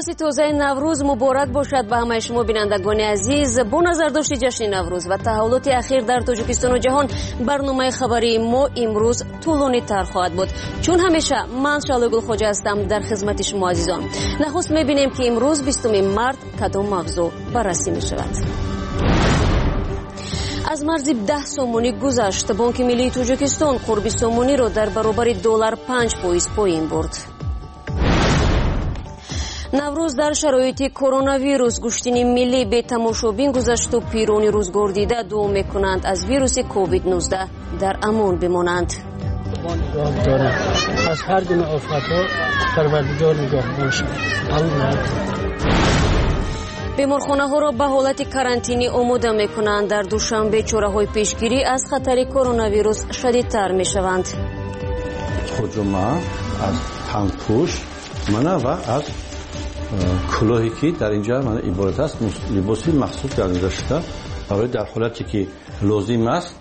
نفسی تازه نوروز مبارک باشد به همه شما بینندگان عزیز. با نظر داشتی جشن نوروز و تحولات اخیر در تاجیکستان و جهان، برنامه خبری ما امروز طولانی تر خواهد بود. چون همیشه من شالوگل خوجه هستم در خدمت شما عزیزان. نخست میبینیم که امروز 20 مارت کدام موضوع بررسی می شود. از مرز 10 سومونی گذشت. بانک ملی تاجیکستان قرب سومونی را در برابر دلار 5% پایین برد. نوروز در شرایط کرونا ویروس، گشتین ملی به تماشابین گذشت و پیرانی روزگار دیده دعا میکنند از ویروس کووید 19 در امان بمانند. از هر گونه آفت‌ها پروردگار نگهبان باشد. بیمارخانه ها را به حالت کارانتینی آماده میکنند. در دوشنبه چاره‌های پیشگیری از خطر کرونا ویروس شدیدتر میشوند. خود را من از تنگ‌پوش و از کلاهی که در اینجا من عبارت است لباسی مخصوص گردیده شده برای در حالتی که لازم است.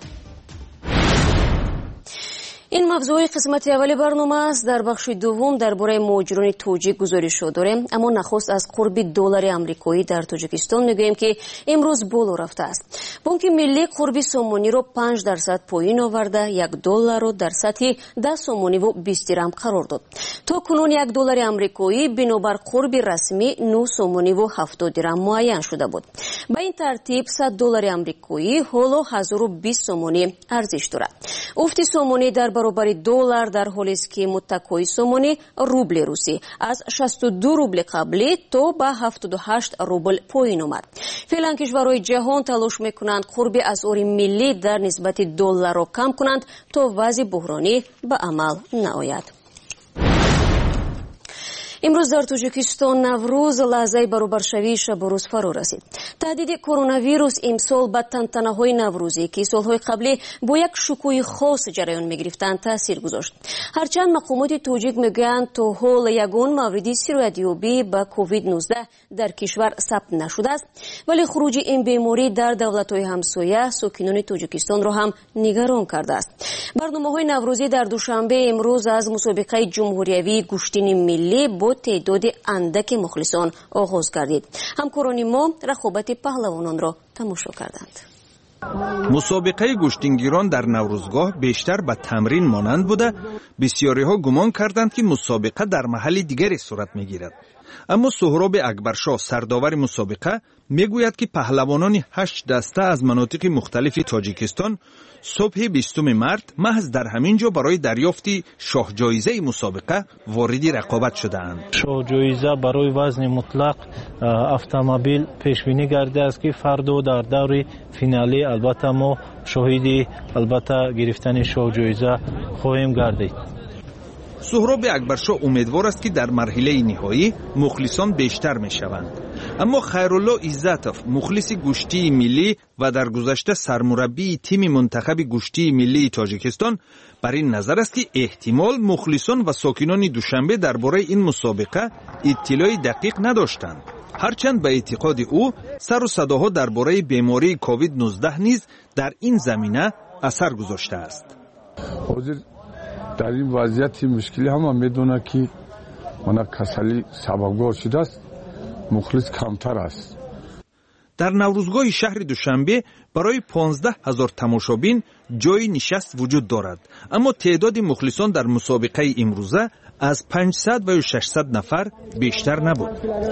این موضوع قسمت اولی برنامه است. در بخش دوم درباره مهاجران تاجیک گزارش داریم، اما نخست از قرب دلار آمریکایی در تاجیکستان میگوییم که امروز بالا رفته است. بانک ملی قرب سومونی رو 5% پایین آورده، 1 دلار رو در سطح 10 سومونی و 20 درهم قرار داد. تا کنون 1 دلار آمریکایی بنابر قرب رسمی 9 سومونی و 70 درهم معین شده بود. به این ترتیب 100 دلار آمریکایی حالا 1020 سومونی ارزش دارد. افت سومونی در برابر دلار در حالی است که متکای سومونی روبل روسی از 62 روبل قبلی تا به 78 روبل پایین آمد. فعلا کشورهای جهان تلاش میکنند قرب اسعار ملی در نسبت دلار را کم کنند تا وضع بحرانی به عمل نآید. امروز در تاجیکستان نوروز لحظه برابرشوی شب و روز فرا رسید. تهدید کرونا ویروس امسال به تنتنه‌های نوروزی که سالهای قبلی با یک شکوه خاص جریان می‌گرفتند تاثیر گذاشت. هرچند مقامات تاجیک میگویند تا حال یگان مورد سیرویابی به کووید 19 در کشور ثبت نشده است، ولی خروج این بیماری در دولت‌های همسایه ساکنان تاجیکستان را هم نگران کرده است. برنامه‌های نوروزی در دوشنبه امروز از مسابقه جمهوریوی گشتین ملی با تعداد اندک مخلصان آغاز گردید. همکاران ما رقابت پهلوانان را تماشا کردند. مسابقه گشتینگیران در نوروزگاه بیشتر به تمرین مانند بوده. بسیاری ها گمان کردند که مسابقه در محل دیگری صورت میگیرد. اما سهراب اکبرشاه سرداور مسابقه میگوید که پهلوانان 8 دسته از مناطق مختلف تاجیکستان صبح 20 مارت محض در همین جا برای دریافت شاه جایزه مسابقه وارد رقابت شده‌اند. شاه جایزه برای وزن مطلق اتومبیل پیش بینی گردیده است که فردا در دور فینالی البته ما شاهد گرفتن شاه جایزه خواهیم گردید. سهراب اکبرشاه امیدوار است که در مرحله نهایی مخلصان بیشتر می شوند. اما خیرالله عزتوف مخلص گشتی ملی و در گذشته سرمربی تیم منتخب گشتی ملی تاجیکستان بر این نظر است که احتمال مخلصان و ساکنان دوشنبه درباره این مسابقه اطلاع دقیق نداشتند. هرچند به اعتقاد او سر و صداها درباره بیماری کووید 19 نیز در این زمینه اثر گذاشته است. در این وضعیت مشکلی هم میدونه که من کسلی سببگار شده است، مخلص کمتر است. در نوروزگاه شهر دوشنبه برای 15,000 تماشابین جای نشست وجود دارد، اما تعداد مخلصان در مسابقه امروزه از 500 و 600 نفر بیشتر نبود.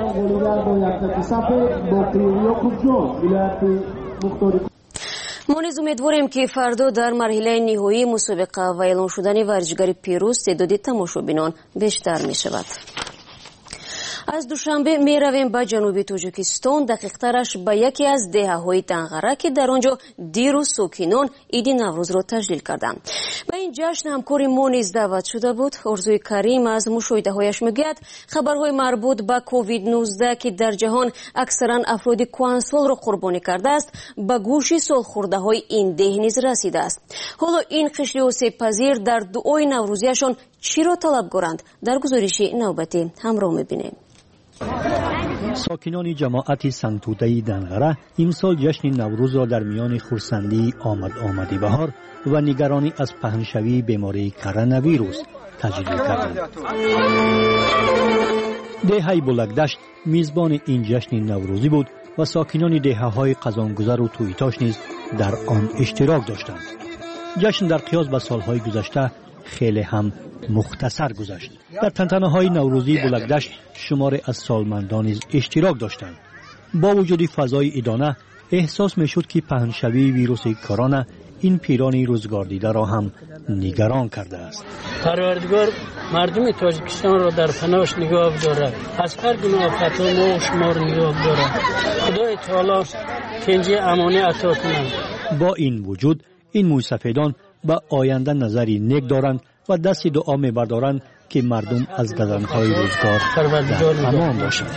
ما نیز امیدواریم که فردا در مرحله نهایی مسابقه و اعلام شدن ورزشگر پیروز تعداد تماشابینان بیشتر می شود. از دوشنبه می رویم به جنوبی تاجیکستان، دقیق‌ترش به یکی از دهه‌های تنگره که در آنجا دیروز ساکنان عید نوروز را تجلیل کردند. به این جشن همکار ما نیز دعوت شده بود. ارزوی کریم از مشاهده‌هایش میگوید خبرهای مربوط به کووید 19 که در جهان اکثرا افراد کهنسال را قربانی کرده است به گوش سالخورده‌های این ده نیز رسیده است. حالا این قشر آسیب‌پذیر در دعای نوروزیشان چی را طلبگارند؟ در گزارش نوبتی همراه می‌بینیم. ساکنان جماعت سنگتوده دنغره امسال جشن نوروز را در میان خرسندی آمد بهار و نگرانی از پهنشوی بیماری کرونا ویروس تجلیل کردند. دهه بلکدشت میزبان این جشن نوروزی بود و ساکنان دهه‌های قزانگذر و تویتاش نیز در آن اشتراک داشتند. جشن در قیاس به سالهای گذشته خیلی هم مختصر گذشت. در تنتنه‌های نوروزی بلکدشت شماری از سالمندان نیز اشتراک داشتند. با وجود فضای ادانه احساس میشد که پهنشوی ویروس کرونا این پیران روزگار دیده را هم نگران کرده است. پروردگار مردم تاجیکستان را در پناهش نگاه دارد، از هر گونه آفت ما و شما را نگاه دارد. خدای تعالی کنجی امانی عطا کنند. با این وجود این موسفیدان به آینده نظری نیک دارند و دست دعا می‌بردارند که مردم از گزندهای روزگار در امان باشند.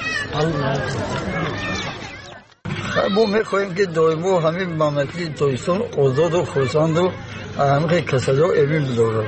ما میخواهیم که دائما همین مملکت تاجیکستان آزاد و خرسند و همه کسلا امین بدارد.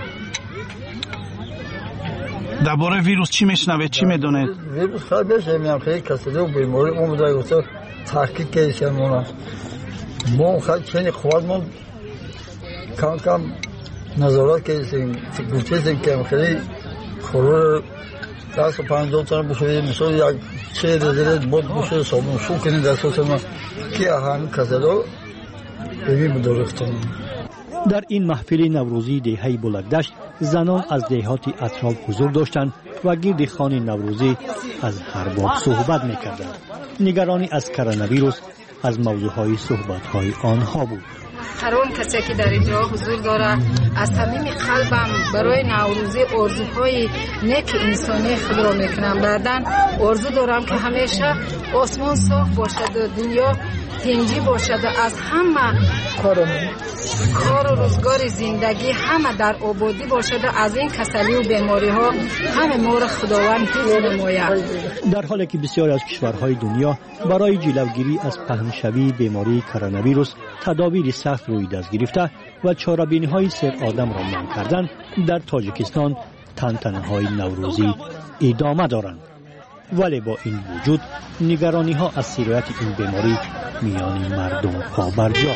درباره ویروس چی میشنوید؟ چی میدونید؟ ویروس خیلی میشنویم، خیلی کسلا و بیماری اومده گفته تحقیق کردن ما خیلی چنین خوردمون کم نظارت کردیم، گفتیم که خیلی خورور 150 تا بخورید، مثلا یک چه دیگه بود بشه صابون شو کنید دستات ما که هم کسلا ببین بدارفتن. در این محفل نوروزی دهه بلکدشت زنان از دهات اطراف حضور داشتند و گرد خوان نوروزی از هر باب صحبت می‌کردند. نگرانی از کرونا ویروس از موضوعهای صحبت‌های آنها بود. هر اون کسی که در اینجا حضور داره از صمیم قلبم برای نوروزی آرزوهای نیک انسانی خود را میکنم. بعدن آرزو دارم که همیشه آسمان صاف باشد و دنیا تنجی باشد و از همه کار و روزگار زندگی همه در آبادی باشد و از این کسلی و بیماری ها همه ما را خداوند حفظ نماید. در حالی که بسیاری از کشورهای دنیا برای جلوگیری از پهنشوی بیماری کرونا ویروس تدابیر سخت روی دست گرفته و چاره‌بینی‌های سر آدم را منع کردند، در تاجیکستان تنتنه‌های نوروزی ادامه دارند. ولی با این وجود نگرانی‌ها از سرایت این بیماری میان مردم پابرجا.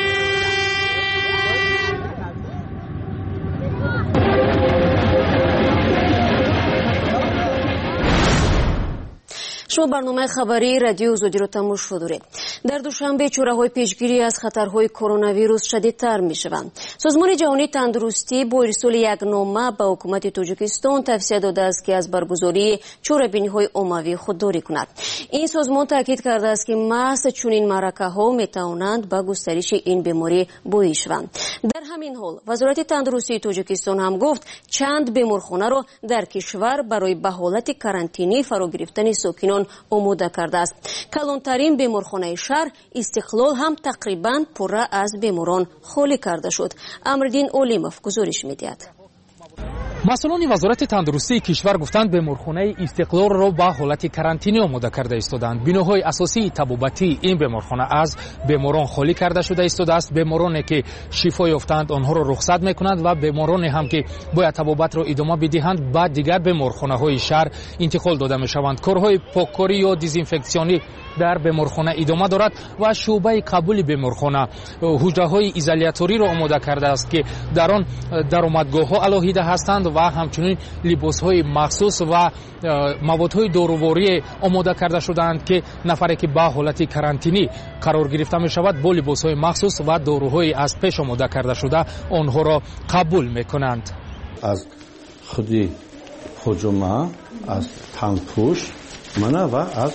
شما برنامه خبری رادیو زودی رو تماشا دارید. در دوشنبه چوره‌های پیشگیری از خطرهای کرونا ویروس شدیدتر می‌شوند. سازمان جهانی تندرستی با ارسال یک نامه به حکومت تاجیکستان توصیه داده است که از برگزاری چوره‌بینی‌های عمومی خودداری کند. این سازمان تاکید کرده است که محض چنین معرکه‌ها می‌توانند به گسترش این بیماری باعث شوند. در همین حال وزارت تندرستی تاجیکستان هم گفت چند بیمارخانه را در کشور برای به حالت کارانتینی فرا گرفتن ساکنان آماده کرده است. کلانترین بیمارخانه شهر استقلال هم تقریباً پره از بیماران خالی کرده شد. امردین اولیموف گزارش می‌دهد. مسئولان وزارت تندرستی کشور گفتند بیمارخانه استقلال را به حالت کارانتینی آماده کرده ایستادند. بناهای اساسی طبابتی این بیمارخانه از بیماران خالی کرده شده ایستاده است. بیمارانی که شفا یافتند آنها را رخصت میکنند و بیمارانی هم که باید طبابت را ادامه بدهند بعد دیگر بیمارخانه های شهر انتقال داده میشوند. کارهای پاککاری یا دیزینفکسیونی در بیمارخانه ادامه دارد و شعبه قبول بیمارخانه حجره‌های ایزولیاتوری را آماده کرده است که در آن درآمدگاه‌ها علاهیده هستند و همچنین لباس‌های مخصوص و موادهای داروواری آماده کرده شده‌اند که نفری که به حالت کارانتینی قرار گرفته می‌شود با لباس‌های مخصوص و داروهای از پیش آماده کرده شده آنها را قبول می‌کنند. از خودی حجمه، از تنپوش منه و از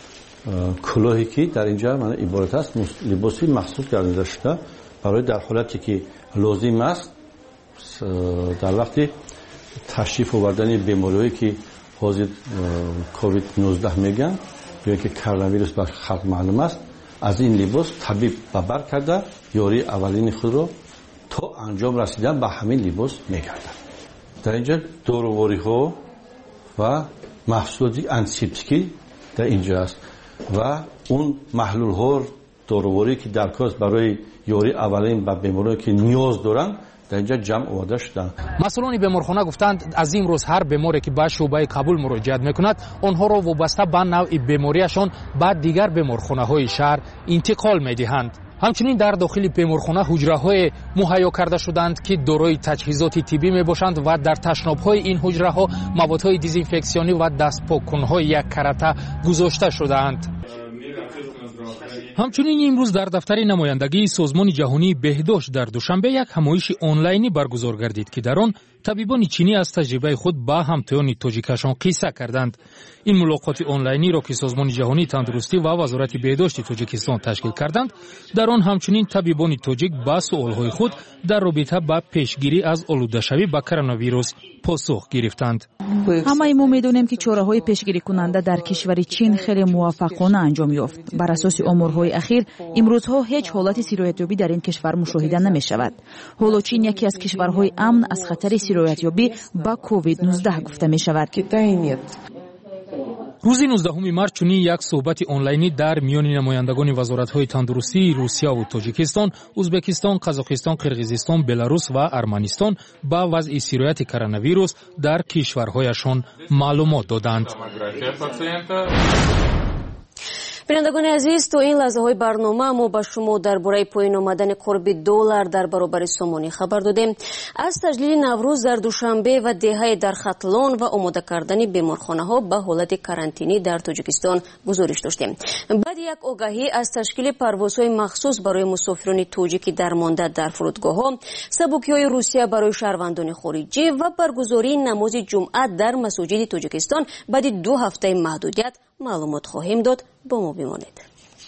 کلاهی که در اینجا من عبارت است لباسی مخصوص گردیده شده برای در حالتی که لازم است در وقتی تشریف آوردن بیماری‌هایی که حاضر کووید 19 میگن یا که کرونا ویروس بر خلق معلوم است از این لباس طبیب ببر کرده یاری اولین خود رو تا انجام رسیدن به همین لباس میگردن. در اینجا داروواری ها و محصولات آنتیسپتیکی در اینجا است و اون محلول ها داروواری که در کار برای یاری اولین به بیمارانی که نیاز دارن در اینجا جمع آورده شدن. مسئولان بیمارخانه گفتند از امروز هر بیماری که به شعبه قبول مراجعت میکند آنها را وابسته به نوع بیماریشان بعد دیگر بیمارخانه های شهر انتقال میدهند. ҳамчунин дар дохили беморхона ҳуҷраҳое муҳайё карда шуданд ки дорои таҷҳизоти тиббӣ мебошанд ва дар ташнобҳои ин ҳуҷраҳо маводҳои дезинфексионӣ ва дастпоккунҳои як карата гузошта шудаанд. ҳамчунин имрӯз дар дафтари намояндагии созмони ҷаҳонии беҳдошт дар душанбе як ҳамоиши онлайнӣ баргузор гардид ки дар он табибони чинӣ аз таҷрибаи худ ба ҳамтоёни тоҷикашон қисса карданд. ин мулоқоти онлайниро ки созмони ҷаҳонии тандурустӣ ва вазорати беҳдошти тоҷикистон ташкил карданд, дар он ҳамчунин табибони тоҷик ба суолҳои худ дар робита ба пешгирӣ аз олудашавӣ ба коронавирус посух гирифтанд. ҳамаи мо медонем ки чораҳои пешгирикунанда дар кишвари чин хеле муваффақона анҷом ёфт. бар асоси оморҳои ахир имрӯзҳо ҳеҷ ҳолати сироятёбӣ дар ин кишвар мушоҳида намешавад. ҳоло чин яке аз кишварҳои амн аз хатари сироятёбӣ ба COVID-19 гуфта мешавад. рӯзи 19 март чунин як суҳбати онлайнӣ дар миёни намояндагони вазоратҳои тандурустии Русияву Тоҷикистон, Узбекистон, Қазоқистон, Қирғизистон, Беларус ва Арманистон ба вазъи сирояти коронавирус дар кишварҳояшон маълумот доданд. бинандагони азиз, то ин лаҳзаҳои барнома мо ба шумо дар бораи поин омадани қурби $1 дар баробари сомонӣ хабар додем. аз таҷлили наврӯз дар душанбе ва деҳаи дархатлон ва омода кардани беморхонаҳо ба ҳолати карантинӣ дар Тоҷикистон гузориш доштем. баъди як огаҳӣ аз ташкили парвозҳои махсус барои мусофирони тоҷики дармонда дар фурудгоҳҳо, сабукиҳои Русия барои шаҳрвандони хориҷӣ ва баргузории намози ҷумъа дар масоҷиди Тоҷикистон баъди 2 ҳафтаи маҳдудият маълумот хоҳем дод. با ما بمانید.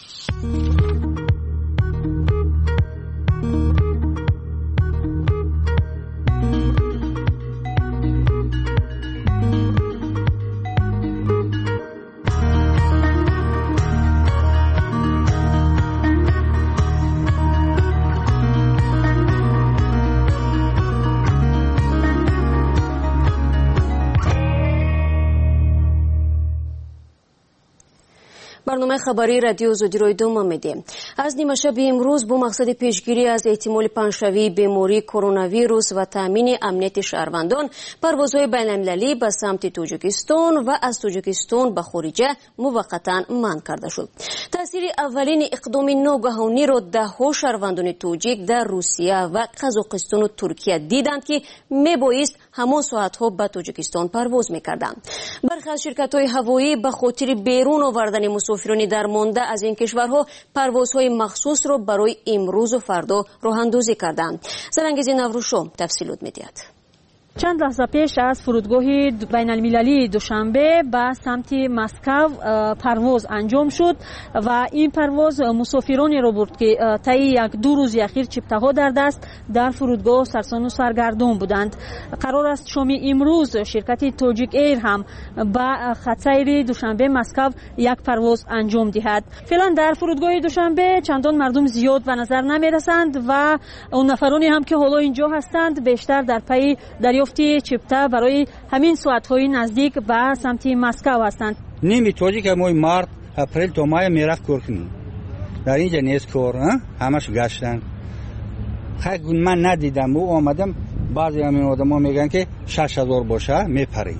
برنامه خبری رادیو زودیروی دوم میدیم. از نیمه شب امروز با مقصد پیشگیری از احتمال پنجشنبه بیماری کرونا ویروس و تامین امنیت شهروندان، پروازهای بین‌المللی به سمت تاجیکستان و از تاجیکستان به خارجه موقتا منع کرده شد. تاثیر اولین اقدام ناگهانی را ده‌ها شهروندان تاجیک در روسیه و قزاقستان و ترکیه دیدند که میبایست همان ساعتها به تاجیکستان پرواز میکردند. برخی از شرکت‌های هوایی به خاطر بیرون آوردن مسافران درمانده از این کشورها پروازهای مخصوص را برای امروز و فردا راه‌اندازی کردند. زرنگیز نوروشو تفصیلات می‌دهد. چند لحظه پیش از فرودگاه بین‌المللی دوشنبه به سمت مسکو پرواز انجام شد و این پرواز مسافرانی را برد که طی یک دو روز اخیر چپته‌ها در دست در فرودگاه سرسان و سرگردان بودند. قرار است شام امروز شرکت تاجیک ایر هم به خط سیر دوشنبه مسکو یک پرواز انجام دهد. فعلا در فرودگاه دوشنبه چندان مردم زیاد به نظر نمی رسند و اون نفرانی هم که حالا اینجا هستند بیشتر در پی دریافت چپته برای همین ساعت‌های نزدیک به سمت مسکو هستند. نیمی توجی که ماه مارت اپریل تا ماه میرفت کار کنیم. در اینجا نیست کار، همش گشتن. خیلی من ندیدم و آمدم بعضی همین آدما میگن که 6000 باشه میپریم.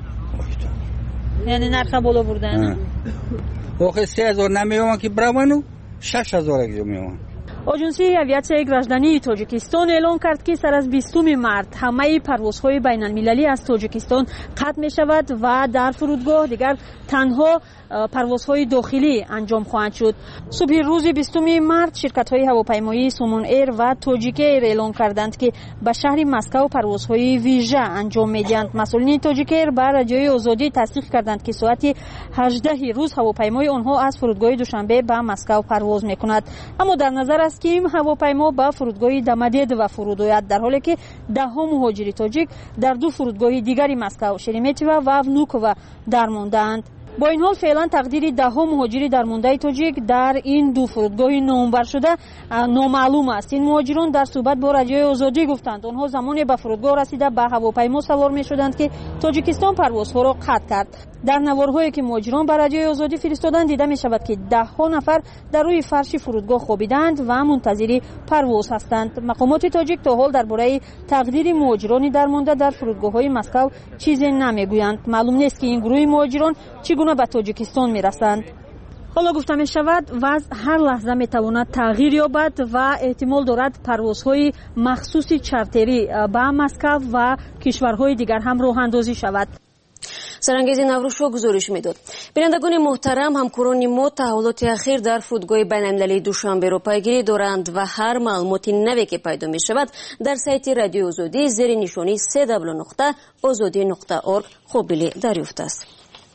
یعنی نرخ بالا بردن. آخه 3000 نمیوان که بروانو 6000 اگه میوان. آژانسی اویاسیای گراژدانی تاجیکستان اعلام کرد که سر از 20 مارت همه پروازهای بین‌المللی از تاجیکستان قطع می شود و در فرودگاه دیگر تنها پروازهای داخلی انجام خواهد شد. صبح روز 20 مارت شرکت‌های هواپیمایی سومون ایر و تاجیک ایر اعلام کردند که به شهر مسکو پروازهای ویژه انجام می‌دهند. مسئولین تاجیک ایر به رادیوی آزادی تصدیق کردند که ساعت 18 روز هواپیمای آنها از فرودگاه دوشنبه به مسکو پرواز می‌کند. اما در نظر است که این هواپیما به فرودگاه دمدید و فرود آید، در حالی که 10 مهاجر تاجیک در دو فرودگاه دیگری مسکو، شریمتیو و ونوکوو درمانده‌اند. با این حال فعلا تقدیر 10 مهاجر درمانده تاجیک در این دو فرودگاه نامور شده نامعلوم است. این مهاجران در صحبت با رادیوی آزادی گفتند آنها زمانی به فرودگاه رسیده به هواپیما سوار می شدند که تاجیکستان پروازها را قطع کرد. در نوارهایی که مهاجران به رادیوی آزادی فرستادند دیده می شود که 10 نفر در روی فرش فرودگاه خوابیدند و منتظر پرواز هستند. مقامات تاجیک تا حال درباره تقدیر مهاجران درمانده در فرودگاه‌های مسکو چیزی نمیگویند. معلوم نیست که این گروه مهاجران چگونه به تاجیکستان میرسند. حالا گفته می شود وضع هر لحظه می تواند تغییر یابد و احتمال دارد پروازهای مخصوص چارتری به مسکو و کشورهای دیگر هم راه اندازی شود. سرانگیز نوروشو گزارش میداد. بینندگان محترم، همکاران ما تحولات اخیر در فرودگاه بین‌المللی دوشنبه را پیگیری دارند و هر معلومات نوی که پیدا می شود در سایت رادیو آزادی زیر نشانی www.azadi.org قابل دریافت است.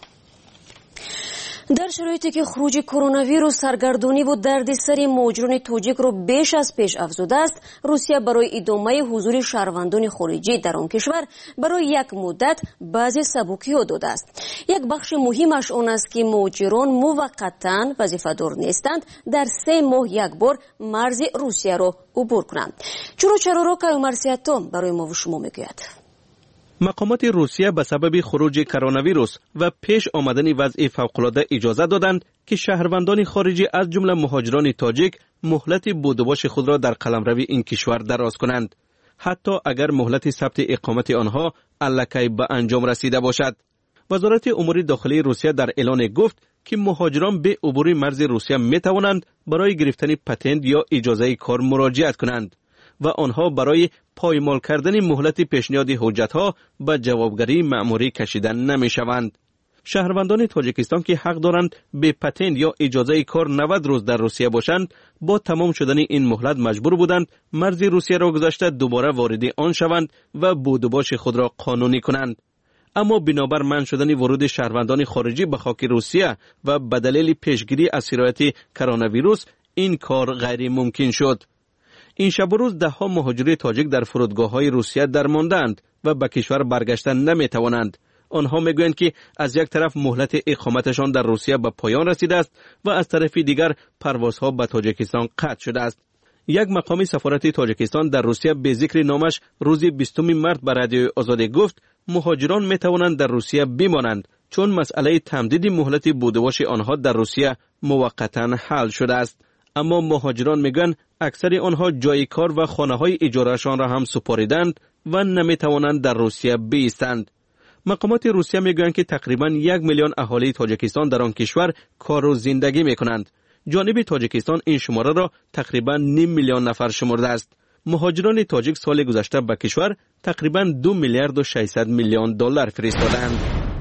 در شرایطی که خروج کرونا ویروس سرگردانی و دردسر مهاجران تاجیک را بیش از پیش افزوده است، روسیه برای ادامه حضور شهروندان خارجی در آن کشور برای یک مدت بعضی سبکی‌ها داده است. یک بخش مهمش آن است که مهاجران موقتاً وظیفه‌دار نیستند در 3 ماه یک بار مرز روسیه را عبور کنند. چرا را کایومرسیاتو برای ما و شما میگوید. مقامات روسیه به سبب خروج کرونا ویروس و پیش آمدن وضع فوق‌العاده اجازه دادند که شهروندان خارجی از جمله مهاجران تاجیک مهلت بود و باش خود را در قلمرو این کشور دراز کنند، حتی اگر مهلت ثبت اقامت آنها الکی به انجام رسیده باشد. وزارت امور داخلی روسیه در اعلان گفت که مهاجران به عبور مرز روسیه می توانند برای گرفتن پتنت یا اجازه کار مراجعت کنند و آنها برای پایمال کردن مهلت پیشنهاد حجت‌ها به جوابگری مأموری کشیدن نمی‌شوند. شهروندان تاجیکستان که حق دارند به پتنت یا اجازه کار 90 روز در روسیه باشند، با تمام شدن این مهلت مجبور بودند مرز روسیه را گذشته دوباره وارد آن شوند و بود و باش خود را قانونی کنند. اما بنابر منع شدن ورود شهروندان خارجی به خاک روسیه و به دلیل پیشگیری از سرایت کرونا ویروس این کار غیر ممکن شد. این شب و روز ده ها مهاجر تاجیک در فرودگاه‌های روسیه درماندند و به کشور برگشتن نمی‌توانند. آنها میگویند که از یک طرف مهلت اقامتشان در روسیه به پایان رسیده است و از طرف دیگر پروازها به تاجیکستان قطع شده است. یک مقام سفارت تاجیکستان در روسیه به ذکر نامش روز 20 مارس به رادیو آزادی گفت مهاجران می‌توانند در روسیه بمانند چون مسئله تمدید مهلت بودواش آنها در روسیه موقتاً حل شده است. اما مهاجران میگن اکثر آنها جای کار و خانه‌های اجاره‌شان را هم سپاریدند و نمی‌توانند در روسیه بایستند. مقامات روسیه میگویند که تقریباً 1 میلیون اهالی تاجیکستان در آن کشور کار و زندگی میکنند. جانب تاجیکستان این شماره را تقریباً 0.5 میلیون نفر شمرده است. مهاجران تاجیک سال گذشته به کشور تقریباً 2 میلیارد و 600 میلیون دلار فرستادند.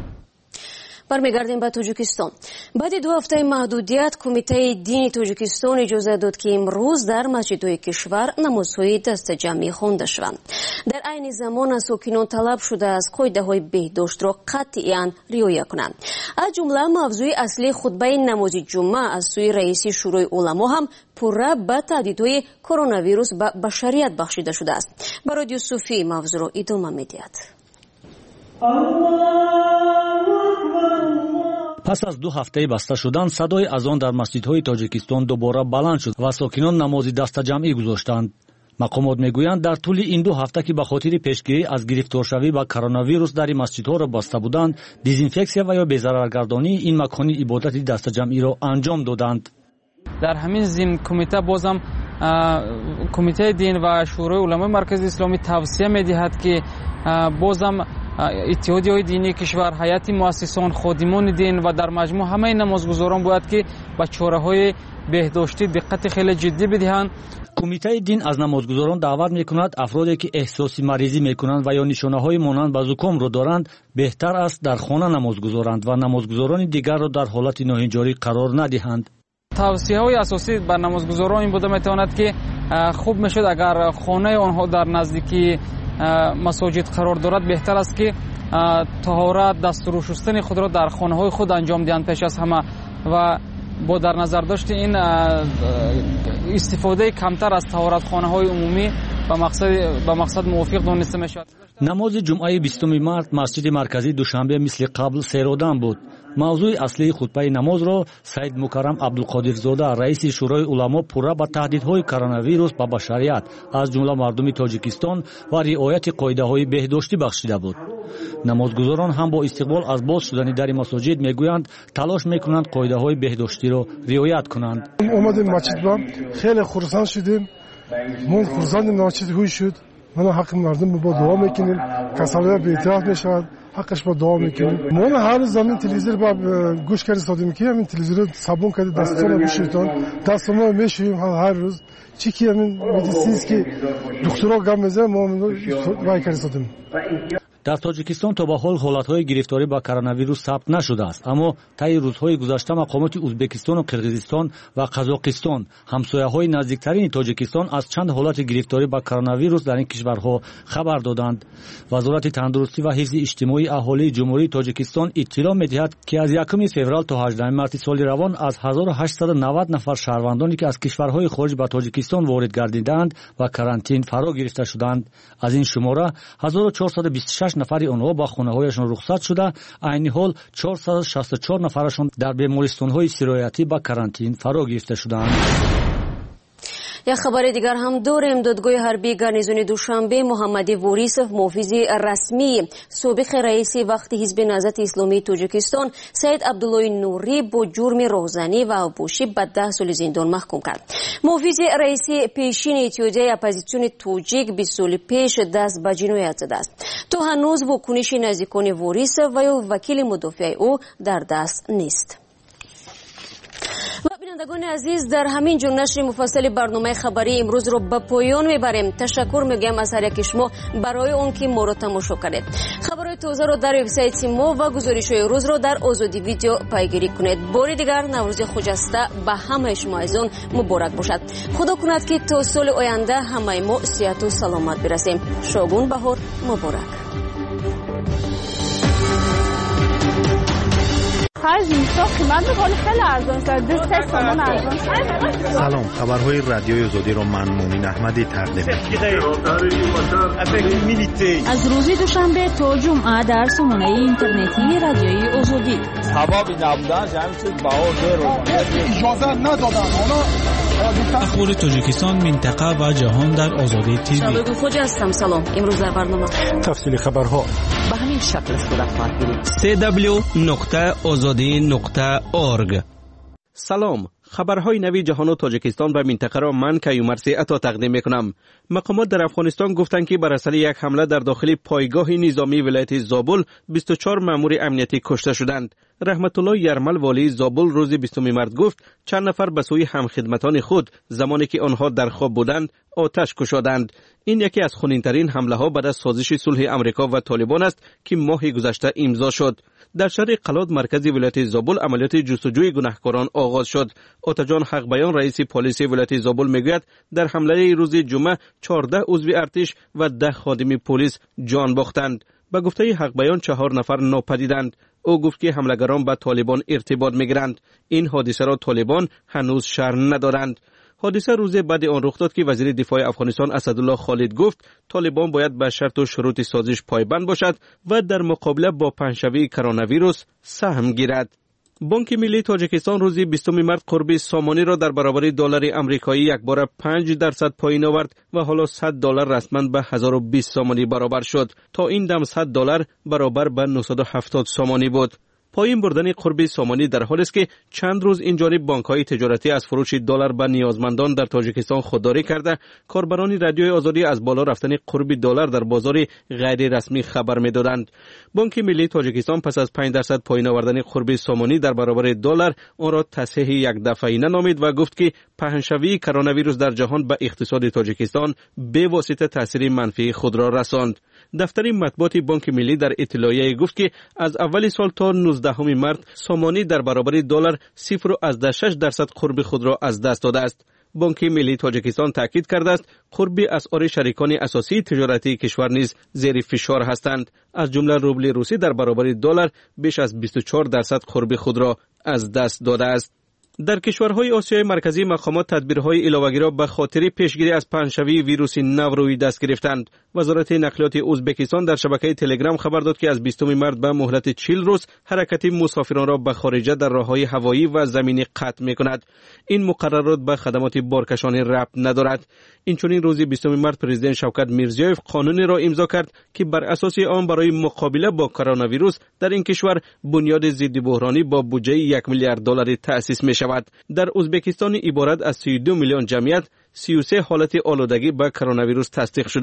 برمیگردیم به تاجیکستان. بعد 2 هفته محدودیت، کمیته دینی تاجیکستان اجازه داد که امروز در مسجدهای کشور نمازهای دست جمعی خوانده شوند. در عین زمان از ساکنان طلب شده از قاعده‌های بهداشت را قطعاً رعایت کنند. از جمله موضوع اصلی خطبه نماز جمعه از سوی رئیس شورای علما هم پورا به تهدیدهای کرونا ویروس به بشریت بخشیده شده است. برای رادیو صوفی موضوع را ادامه می‌دهد. پس از 2 هفته بسته شدن، صدای اذان در مسجدهای تاجیکستان دوباره بلند شد و ساکنان نماز دست جمعی گذاشتند. مقامات میگویند در طول این 2 هفته که به خاطر پیشگیری از گرفتارشوی با کرونا ویروس در مسجدها را بسته بودند، دزینفکسیا و یا بی‌ضررگردانی این مکان عبادت دست جمعی را انجام دادند. در همین ضمن کمیته بازم کمیته دین و شورای علمای مرکز اسلامی توصیه می‌دهد که بازم اتحادیه‌های دینی کشور، هیئت مؤسسان، خادمان دین و در مجموع همه نمازگزاران باید که به چاره‌های بهداشتی دقت خیلی جدی بدهند. کمیته دین از نمازگزاران دعوت می‌کند افرادی که احساس مریضی می‌کنند و یا نشانه‌های مانند به زکام را دارند بهتر است در خانه نماز گذارند و نمازگزاران دیگر را در حالت ناهنجاری قرار ندهند. توصیه‌های اساسی بر نمازگزاران این بوده می‌تواند که خوب می‌شد اگر خانه آنها در نزدیکی مساجد قرار دارد بهتر است که طهارت، دستور شستن خود را در خانه‌های خود انجام دهند پیش از همه و با در نظر داشت این استفاده کمتر از طهارت خانه‌های عمومی به مقصد موافق دانسته می‌شود. نماز جمعه 20 مارس مسجد مرکزی دوشنبه مثل قبل سیرودن بود. موضوع اصلی خطبه نماز را سید مکرم عبدالقادرزاده رئیس شورای علما پورا با تهدیدهای کرونا ویروس به بشریت از جمله مردم تاجیکستان و رعایت قاعده‌های بهداشتی بخشیده بود. نمازگزاران هم با استقبال از باز شدن در مساجد میگویند تلاش میکنند قاعده‌های بهداشتی را رعایت کنند. اومدیم مسجد با خیلی خرسان شدیم. من خرسان مسجد هوی شد. من حق مردم با دعا میکنیم کسالت به اطاعت میشود حقش با دعا میکنیم. ما هر روز زمین تلویزیون با گوش کردیم سادیم که همین تلویزیون صابون کرده دستمون میشویم، دستمون میشویم هر روز. چی که همین مدیسینز که دکترها گام میزنه ما وای کردیم. در تاجیکستان تا به حال حالتهای گرفتاری با کرونا ویروس ثبت نشده است، اما طی روزهای گذشته مقامات ازبکستان و قرقیزستان و قزاقستان همسایه‌های نزدیکترین تاجیکستان از چند حالت گرفتاری با کرونا ویروس در این کشورها خبر دادند. وزارت تندرستی و حفظ اجتماعی اهالی جمهوری تاجیکستان اطلاع می‌دهد که از 1 فوریه تا 18 مارس سال روان از 1890 نفر شهروندانی که از کشورهای خارج به تاجیکستان وارد گردیدند و کرانتین فرا گرفته شدند. از این شماره 1426 نفر آنها با خانه‌هایشان رخصت شده، عین حال 464 نفرشان در بیمارستان‌های سرایتی با کرانتین فرا گرفته شدند. یک خبر دیگر هم داریم. دادگاه حربی گارنیزون دوشنبه محمد وریسов محافظ رسمی سابق رئیس وقت حزب نهضت اسلامی تاجیکستان سید عبدالله نوری با جرم راهزنی و آبوشی به 10 سال زندان محکوم کرد. محافظ رئیس پیشین اتحادیه اپوزیسیون تاجیک 20 سال پیش دست به جنایت زده است. تا هنوز واکنش نزدیکان وریسov و یا وکیل مدافع او در دست نیست. و بینندگان عزیز، در همین جا نشر مفصل برنامه خبری امروز رو به پایان میبریم. تشکر میگم از هر یک شما برای اون که ما رو تماشا کردید. خبرهای تازه رو در وبسایت ما و گزارش‌های روز رو در آزادی ویدیو پیگیری کنید. بار دیگر نوروز خجسته به همه شما عزیزان مبارک باشد. خدا کند که تا سال آینده همه ما صحت و سلامت برسیم. شاگون بهار مبارک. سلام، خبرهای رادیوی آزادی رو من مومن احمدی تقدیم می‌کنم. از روز دوشنبه تا جمعه در سامانه اینترنتی رادیوی آزادی. اجازه ندادن اخبار تاجیکستان، منطقه و جهان در آزادی تیوی. شبکه خوجا هستم. سلام. امروز در برنامه تفصیل خبرها به همین شکل صورت می‌گیرد. www.azadi.org. سلام، خبرهای نوی جهان و تاجیکستان و منطقه را من کیومرسی عطا تقدیم میکنم. مقامات در افغانستان گفتند که بر اثر یک حمله در داخل پایگاه نظامی ولایت زابل 24 مأمور امنیتی کشته شدند. رحمت الله یرمل والی زابل روز 20 مارس گفت چند نفر به سوی همخدمتان خود زمانی که آنها در خواب بودند آتش کشادند. این یکی از خونین‌ترین حمله‌ها بعد از سازش صلح آمریکا و طالبان است که ماه گذشته امضا شد. در شهر قلات مرکز ولایت زابل عملیات جستجوی گناهکاران آغاز شد. آتاجان حق بیان رئیس پلیس ولایت زابل میگوید در حمله روز جمعه 14 عضو ارتش و 10 خادم پلیس جان باختند. به گفته حق بیان 4 نفر ناپدیدند. او گفت که حملگران به طالبان ارتباط میگیرند. این حادثه را طالبان هنوز شرح ندارند. حادثه روز بعد آن رخ داد که وزیر دفاع افغانستان اسدالله خالد گفت طالبان باید به شرط و شروط سازش پایبند باشد و در مقابله با پنجشنبه کرونا ویروس سهم گیرد. بانک ملی تاجیکستان روز 20 مارس قرب سامانی را در برابر دلار آمریکایی یک بار 5% پایین آورد و حالا $100 رسما به 1020 سامانی برابر شد. تا این دم $100 برابر به 970 سامانی بود. پایین بردن قرب سامانی در حالی است که چند روز این جانب بانک‌های تجارتی از فروش دلار به نیازمندان در تاجیکستان خودداری کرده، کاربران رادیوی آزادی از بالا رفتن قرب دلار در بازار غیر رسمی خبر می‌دادند. بانک ملی تاجیکستان پس از 5% پایین آوردن قرب سامانی در برابر دلار آن را تصحیح یک دفعه‌ای نامید و گفت که پهنشوی کرونا ویروس در جهان به اقتصاد تاجیکستان به واسطه تاثیر منفی خود را رساند. دفتر مطبوعات بانک ملی در اطلاعیه گفت که از اول سال تا 19 مارس سامانی در برابر دلار 0.6% قرب خود را از دست داده است. بانک ملی تاجیکستان تاکید کرده است قرب اسعار شریکان اساسی تجارتی کشور نیز زیر فشار هستند. از جمله روبل روسی در برابر دلار بیش از 24% قرب خود را از دست داده است. در کشورهای آسیای مرکزی مقامات تدبیرهای علاوه‌ای را به خاطر پیشگیری از پنجشنبه ویروس نو روی دست گرفتند. وزارت نقلیات ازبکستان در شبکه تلگرام خبر داد که از 20 مارس به مهلت 40 روز حرکت مسافران را به خارجه در راههای هوایی و زمینی قطع می‌کند. این مقررات به خدمات بارکشانی ربط ندارد. اینچنین روز 20 مارس پرزیدنت شوکت میرزیوف قانونی را امضا کرد که بر اساس آن برای مقابله با کرونا ویروس در این کشور بنیاد ضد بحرانی با بودجه $1 میلیارد تأسیس می‌شود. در ازبکستان عبارت از 32 میلیون جمعیت 33 حالت آلودگی به کرونا ویروس تصدیق شده است.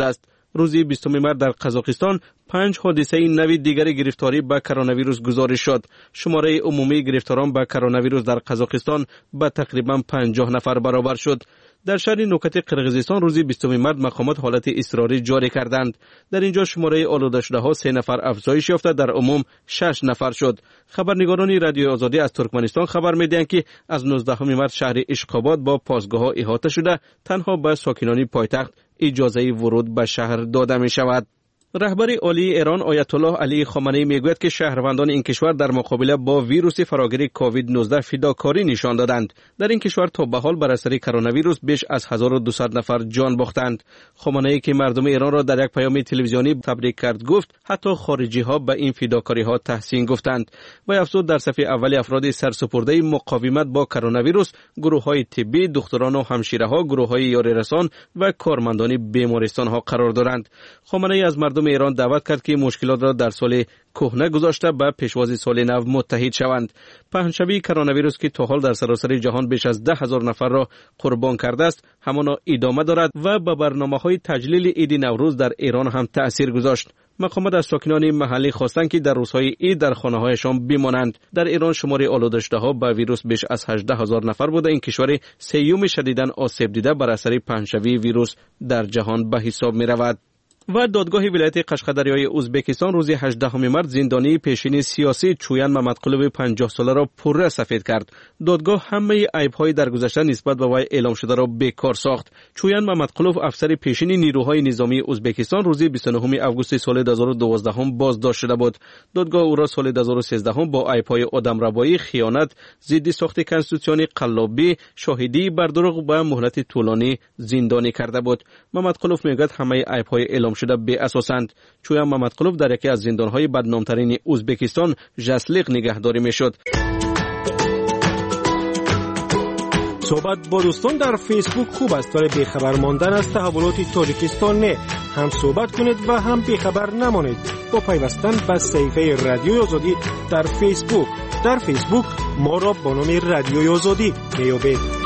روز 20 مارس در قزاقستان 5 حادثه نوی دیگر گرفتاری به کرونا ویروس گزارش شد. شماره عمومی گرفتاران به کرونا ویروس در قزاقستان به تقریبا 50 نفر برابر شد. در شهر نوکت قرقیزستان روز 20 مارس مقامات حالت اضطراری جاری کردند. در اینجا شماره آلوده شده ها 3 نفر افزایش یافته در عموم 6 نفر شد. خبرنگاران رادیو آزادی از ترکمنستان خبر می‌دهند که از 19 مارس شهر اشقاباد با پاسگاه‌ها احاطه شده، تنها به ساکنان پایتخت اجازه ورود به شهر داده می‌شود. رهبر عالی ایران آیت الله علی خامنه‌ای میگوید که شهروندان این کشور در مقابله با ویروس فراگیر کووید 19 فداکاری نشان دادند. در این کشور تا به حال بر اثر کرونا ویروس بیش از 1200 نفر جان باختند. خامنه‌ای که مردم ایران را در یک پیام تلویزیونی تبریک کرد گفت حتی خارجی ها به این فداکاری ها تحسین گفتند. و افزود در صف اول افراد سرسپرده مقاومت با کرونا ویروس گروه های طبی، دکتران و همشیره ها، گروه های یاریرسان و کارمندان بیمارستان ها قرار دارند. خامنه‌ای از مردم ایران دعوت کرد که مشکلات را در سال کهنه گذاشته به پیشواز سال نو متحد شوند. پهنشوی کرونا ویروس که تا حال در سراسر جهان بیش از 10,000 نفر را قربان کرده است همانا ادامه دارد و به برنامه‌های تجلیل عید نوروز در ایران هم تأثیر گذاشت. مقامات از ساکنان محلی خواستند که در روزهای عید در خانه‌هایشان بمانند. در ایران شمار آلوده شده‌ها به ویروس بیش از 18,000 نفر بوده. این کشور سیوم شدیداً آسیب دیده بر اثر پهنشوی ویروس در جهان به حساب می‌رود. و دادگاه ولایت قشقدریای ازبکستان روز 18 مارس زندانی پیشین سیاسی چویان محمدقلوب 50 ساله را پره سفید کرد. دادگاه همه عیب‌های درگذشته نسبت به وی اعلام شده را بیکار ساخت. چویان محمدقلوب افسر پیشین نیروهای نظامی ازبکستان روز 29 آگوست سال 2012 بازداشت شده بود. دادگاه او را سال 2013 با عیب‌های آدمربایی، خیانت، ضد ساخت کنستیتوسیون، قلابی، شاهدی بر دروغ و مهلت طولانی زندانی کرده بود. محمدقلوب میگوید همه عیب‌های اعلام شده به اساسند. چویان محمدقلوب در یکی از زندان‌های بدنام‌ترین ازبکستان جسلیق نگهداری میشد. صحبت با دوستان در فیسبوک خوب است، برای بیخبر ماندن از تحولات تاجیکستان نه. هم صحبت کنید و هم بیخبر نمانید با پیوستن به صفحه رادیوی آزادی در فیسبوک. در فیسبوک ما را با نام رادیوی آزادی میابید.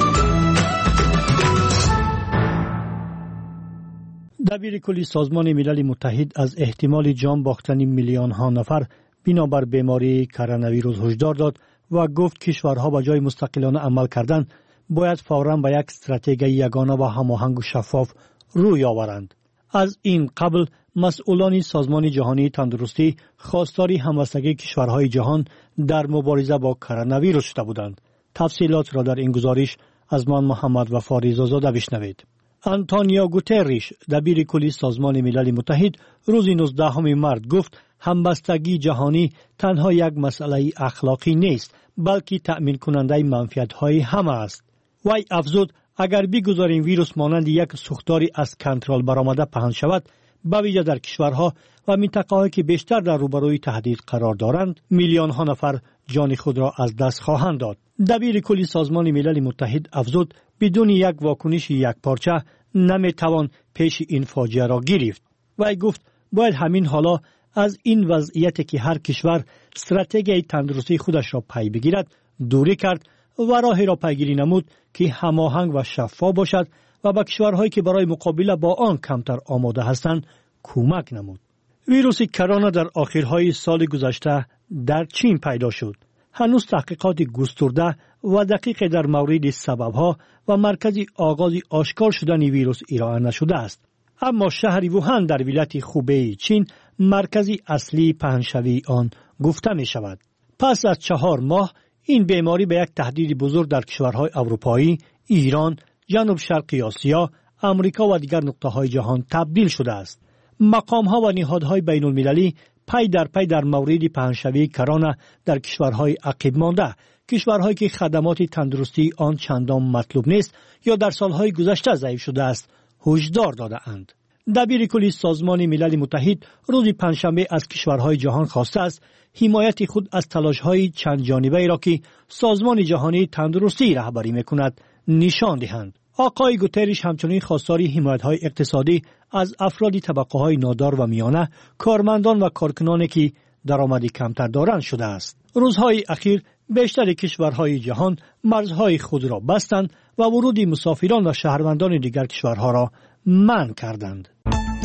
دبیر کلی سازمان ملل متحد از احتمال جان باختن میلیون ها نفر بنابر بیماری کرونا ویروس هشدار داد و گفت کشورها به جای مستقلانه عمل کردن باید فوراً به یک استراتژی یگانه و هماهنگ و شفاف روی آورند. از این قبل مسئولان سازمان جهانی تندرستی خواستار همبستگی کشورهای جهان در مبارزه با کرونا ویروس شده بودند. تفصیلات را در این گزارش از من محمد وفا رضازاده بشنوید. آنتونیو گوتریش دبیر کلی سازمان ملل متحد روز 19 مارس گفت همبستگی جهانی تنها یک مسئله اخلاقی نیست بلکه تأمین کننده منفعت‌های همه است. وی افزود اگر بگذاریم ویروس مانند یک سوختاری از کنترل برآمده پهن شود، به ویژه در کشورها و منطقه‌هایی که بیشتر در روبروی تهدید قرار دارند، میلیون ها نفر جان خود را از دست خواهند داد. دبیر کلی سازمان ملل متحد افزود بدون یک واکنش یکپارچه نمیتوان پیش این فاجعه را گرفت. وی گفت باید همین حالا از این وضعیتی که هر کشور استراتژی تندرستی خودش را پی بگیرد دوری کرد و راهی را پیگیری نمود که هماهنگ و شفاف باشد و به کشورهایی که برای مقابله با آن کمتر آماده هستند کمک نمود. ویروس کرونا در آخرهای سال گذشته در چین پیدا شد. هنوز تحقیقات گسترده و دقیق در مورد سببها و مرکز آغاز آشکار شدن ویروس ارائه نشده است. اما شهر ووهان در ولایت خوبی چین مرکزی اصلی پهنشوی آن گفته می شود. پس از 4 ماه این بیماری به یک تهدید بزرگ در کشورهای اروپایی، ایران، جنوب شرقی آسیا، امریکا و دیگر نقطه‌های جهان تبدیل شده است. مقام‌ها و نهادهای بین المللی پی در مورد پهنشوی کرونا در کشورهای عقب مانده، کشورهایی که خدمات تندرستی آن چندان مطلوب نیست یا در سالهای گذشته ضعیف شده است، هشدار داده اند. دبیر کلی سازمان ملل متحد روز پنجشنبه از کشورهای جهان خواسته است حمایت خود از تلاش‌های چند جانبه‌ای را که سازمان جهانی تندرستی رهبری می‌کند نشان دهند. آقای گوتریش همچنین خواستار حمایت‌های اقتصادی از افراد طبقه‌های نادار و میانه، کارمندان و کارکنانی که درآمدی کمتر دارند شده است. روزهای اخیر بیشتر کشورهای جهان مرزهای خود را بستند و ورود مسافران و شهروندان دیگر کشورها را منع کردند.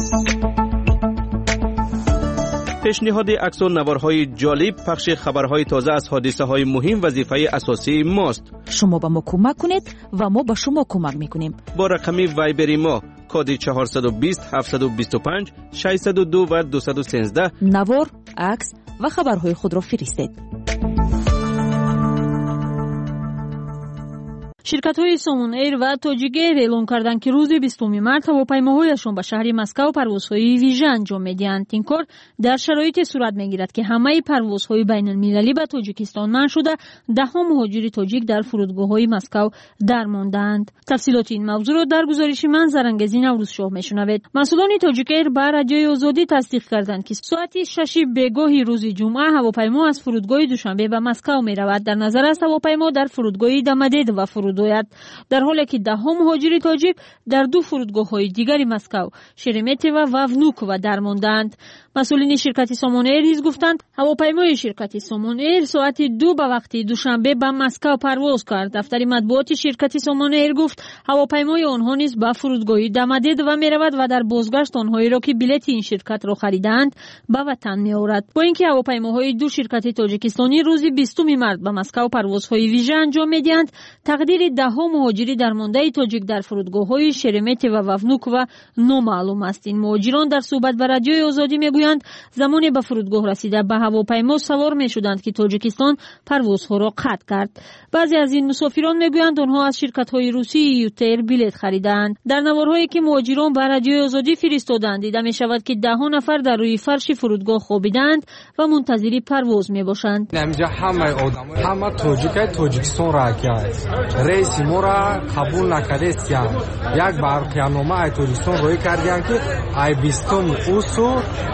پیشنهاد عکس و نوارهای جالب، پخش خبرهای تازه از حادثه های مهم وظیفه اساسی ماست. شما به ما کمک کنید و ما به شما کمک میکنیم. با رقم وایبری ما کد 420 725 602 و 213 نوار، عکس و خبرهای خود را فرستید. شرکت‌های سامون ایر و تاجیک ایر اعلام کردند که روز 20 مارس هواپیماهایشان به شهر مسکو پروازهای ویژه انجام می‌دهند. این کار در شرایطی صورت می‌گیرد که همه پروازهای بین‌المللی به تاجیکستان منع شده، ده‌ها مهاجر تاجیک در فرودگاه‌های مسکو درماندند. تفصیلات این موضوع را در گزارش من زرنگزی نوروزشاه می‌شنوید. مسئولان تاجیک ایر به رادیوی آزادی تصدیق کردند که ساعت 6 بگاهی روز جمعه هواپیما از فرودگاه دوشنبه به مسکو می‌رود. در نظر است هواپیما در فرودگاه دمدید و در حالی که ده‌ها مهاجر تاجیک در دو فرودگاه‌های دیگری مسکو، شرمتی و ونوک و درماندند. مسئولین شرکت سامون ایر نیز گفتند هواپیمای شرکت سامون ایر ساعت 2 به وقت دوشنبه به مسکو پرواز کرد. دفتر مطبوعات شرکت سامون ایر گفت هواپیمای آنها نیز به فرودگاه دمدید و می‌رود و در بازگشت آنهایی را که بلیط این شرکت را خریدند به وطن می‌آورد. با اینکه هواپیماهای دو شرکت تاجیکستانی روز 20 مارس به مسکو پروازهای ویژه انجام می‌دهند، تقدیر ده‌ها مهاجری درمانده تاجیک در فرودگاه‌های شرمتی و ونوک و نامعلوم است. این مهاجران در صحبت با رادیوی آزادی می‌گویند زمانی به فرودگاه رسیده به هواپیما سوار می‌شدند که تاجیکستان پروازها را قطع کرد. بعضی از این مسافران می‌گویند آنها از شرکت‌های روسی یوتر بلیط خریدند. در نوارهایی که مهاجران به رادیوی آزادی فرستادند دیده می‌شود که ده‌ها نفر در روی فرش فرودگاه خوابیدند و منتظر پرواز می‌باشند. اینجا همه تاجیکستان را کرد. رئیس ما را قبول نکردست. یک برنامه تاجیکستان روی کردند که ای 20 اوسو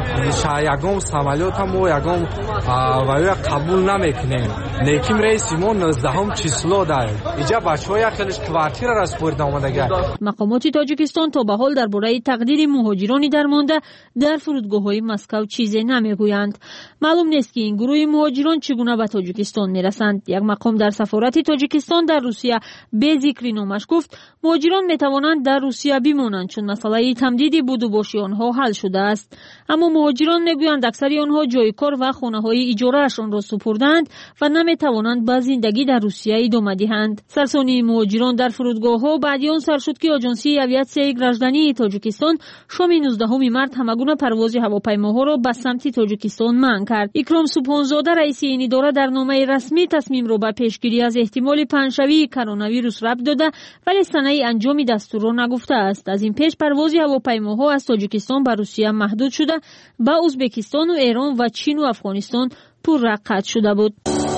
یگام سمالیات ما یگام وای قبول نمیکنیم. لیکن رئیس ما 19 چیسلو داره. اینجا بچه‌ها خیلیش کوارتیر را سپرد آمدگی. مقامات تاجیکستان تا به حال درباره تقدیر مهاجران درمانده در فرودگاه‌های مسکو چیزی نمیگویند. معلوم نیست که این گروه مهاجران چگونه به تاجیکستان میرسند. یک مقام در سفارت تاجیکستان در روسیه به ذکر نامش گفت مهاجران میتوانند در روسیه بمانند چون مسئله تمدید بودوباشی آنها حل شده است. اما مهاجران میگویند اکثر آنها جای کار و خانه‌های اجاره‌شان را سپردند و نمیتوانند به زندگی در روسیه ادامه دهند. سرسانی مهاجران در فرودگاه‌ها بعد آن سر شد که آژانسی اویاسیای گراجدانی تاجیکستان شام 19 مارس همگون پرواز هواپیماها را به سمت تاجیکستان منع کرد. اکرام سبحانزاده رئیس این اداره در نامه رسمی تصمیم را به پیشگیری از احتمال پنجشنبه کرونا ویروس ربط داده ولی سنه انجام دستور را نگفته است. از این پیش پرواز هواپیماها از تاجیکستان به روسیه محدود شده، به ازبکستان و ایران و چین و افغانستان پر قطع شده بود.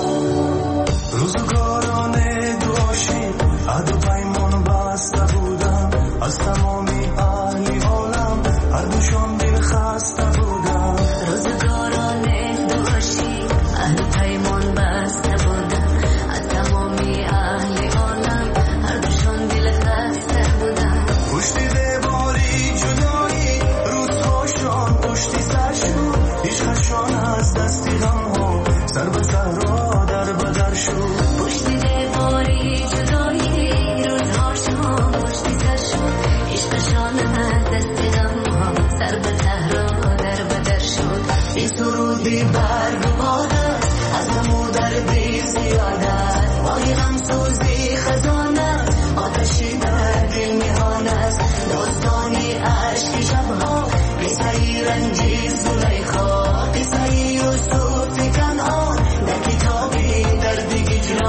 روزگارانه دوشی عهد پیمان بسته بودم از تمامی اهل عالم هر دوشان دل خسته بودم. روزگارانه دوشی عهد پیمان بسته بودم از تمامی اهل عالم هر دوشان دل خسته بودم. پشت دیواری جدایی روزهاشان پشتی سرشون عشقشان از دستی غمها سر به صحرا در بدر شد. پشت دیواری جدایی روزهاشان پشتی سرشون عشقشان از دستی غمها سر به صحرا در بدر شد. این سرودی برگماده از غم و دردی زیاده باقی غم سوزی خزانه آتشی در دل میهان است. داستانی عشقی شبها قصه رنجی زلیخا قصه یوسف کنعان در کتابی دردی گجران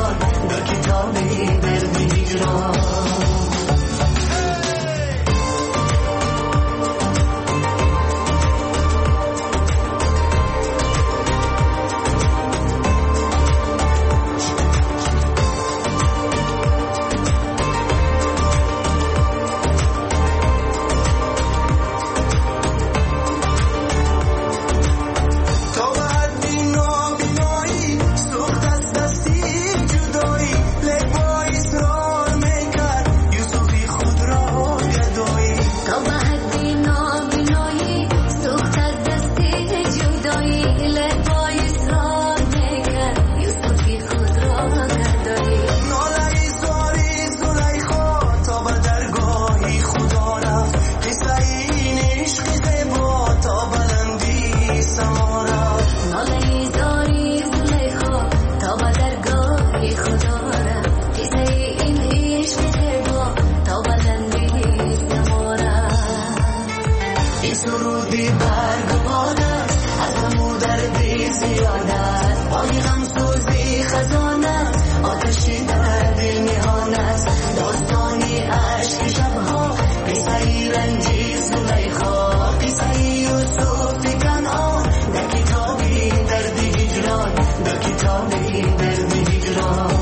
آی غمسوزی خزانه آتشی در دل نهان است داستانی عشق شبها قصه رنجی زلیخا قصه یوسف کنعان در کتابی درد هجران در کتابی درد هجران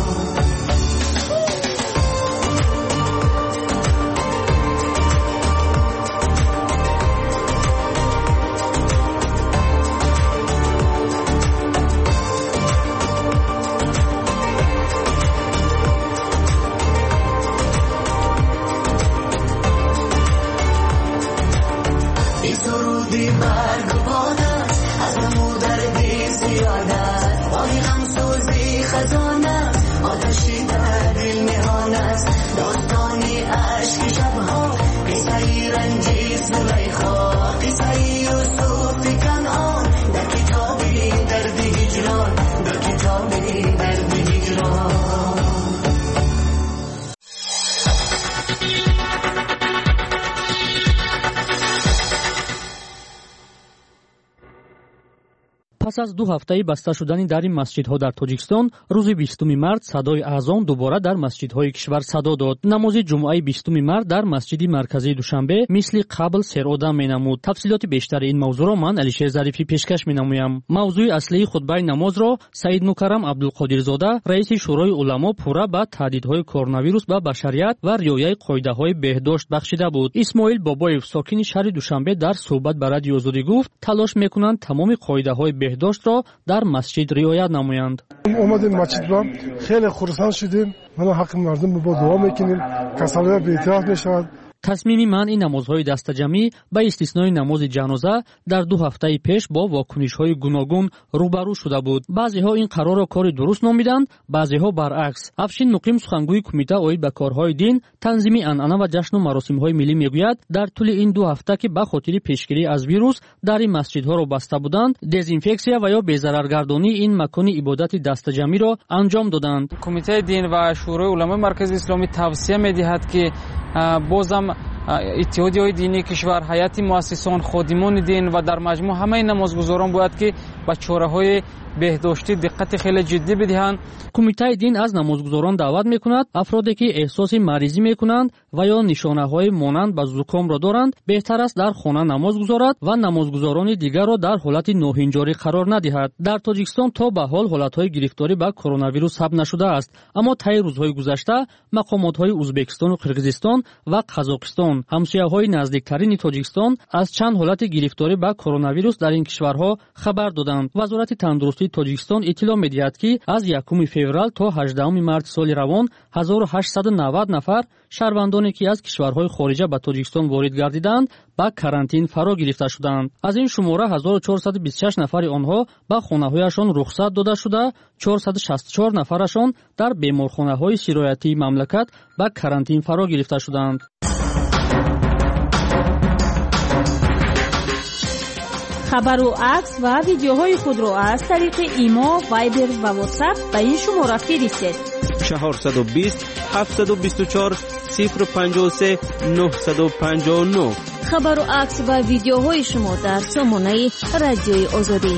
پس از 2 هفته بسته شدن در این مسجدها در تاجیکستان، روز 20 مارس صدای اذان دوباره در مسجدهای کشور صدا داد. نماز جمعه 20 مارس در مسجد مرکزی دوشنبه مثل قبل سرآدم مینمود. تفصیلات بیشتر این موضوع را من علیشیر ظریفی پیشکش مینمویم. موضوع اصلی خطبه نماز را سید مکرم عبدالقادرزاده، رئیس شورای علما، پورا با تهدیدهای کرونا ویروس به بشریت و رعایت قاعده‌های بهداشت بخشیده بود. اسماعیل بابایف، ساکن شهر دوشنبه، در صحبت با رادیو آزادی گفت تلاش میکنند تمام قاعده‌های بهداشت را در مسجد رعایت نمایند. اومدیم مسجد را خیلی خرسند شدیم. ما حق مردم با دعا میکنیم کسالیا به اطاعت میشود. تصمیم من این نمازهای دستجمعی به استثنای نماز جنازه در 2 هفته پیش با واکنش‌های گوناگون روبرو شده بود. بعضی‌ها این قرار را کار درست نامیدند، بعضی‌ها برعکس. افشین مقیم سخنگوی کمیته اوید به کارهای دین، تنظیم عنعنه و جشن و مراسم‌های ملی میگوید در طول این 2 هفته که به خاطر پیشگیری از ویروس در این مسجدها را بسته بودند، دزینفکسیا و یا بی‌ضررگردانی این مکان عبادت دستجمعی را انجام دادند. کمیته دین و شورای علما مرکز اسلامی توصیه می‌دهد که بازم اتحادیه‌های دینی کشور، هیئت مؤسسان، خادمان دین و در مجموع همه نمازگزاران باید که به چاره‌های بهداشتی دقت خیلی جدی بدهند. کمیته دین از نمازگزاران دعوت می‌کند افرادی که احساس مریضی می‌کنند و یا نشانه‌های مانند به زکام را دارند بهتر است در خانه نماز گذارد و نمازگزاران دیگر را در حالت ناهنجاری قرار ندهد. در تاجیکستان تا به حال حالت‌های گرفتاری به کرونا ویروس ثبت نشده است، اما طی روزهای گذشته مقامات‌های ازبکستان و قرقیزستان و قزاقستان، همسایه‌های نزدیکترین تاجیکستان، از چند حالت گرفتاری به کرونا ویروس در این کشورها خبر دادند. وزارت تندرستی تاجیکستان اطلاع می‌دهد که از 1 فوریه تا 18 مارس سال روان 1890 نفر شهروندانی که از کشورهای خارجه به تاجیکستان وارد گردیدند به کارانتین فرا گرفته شدند. از این شماره 1426 نفر آنها به خانه‌هایشان رخصت داده شده، 464 نفرشان در بیمارخانه‌های سرایتی مملکت به کارانتین فرا گرفته شدند. خبر و عکس و ویدیوهای خود را از طریق ایما، وایبر و واتساپ به این شماره فرستید. 420 724 053 959. خبر و عکس و ویدیوهای شما در سامانه رادیوی آزادی.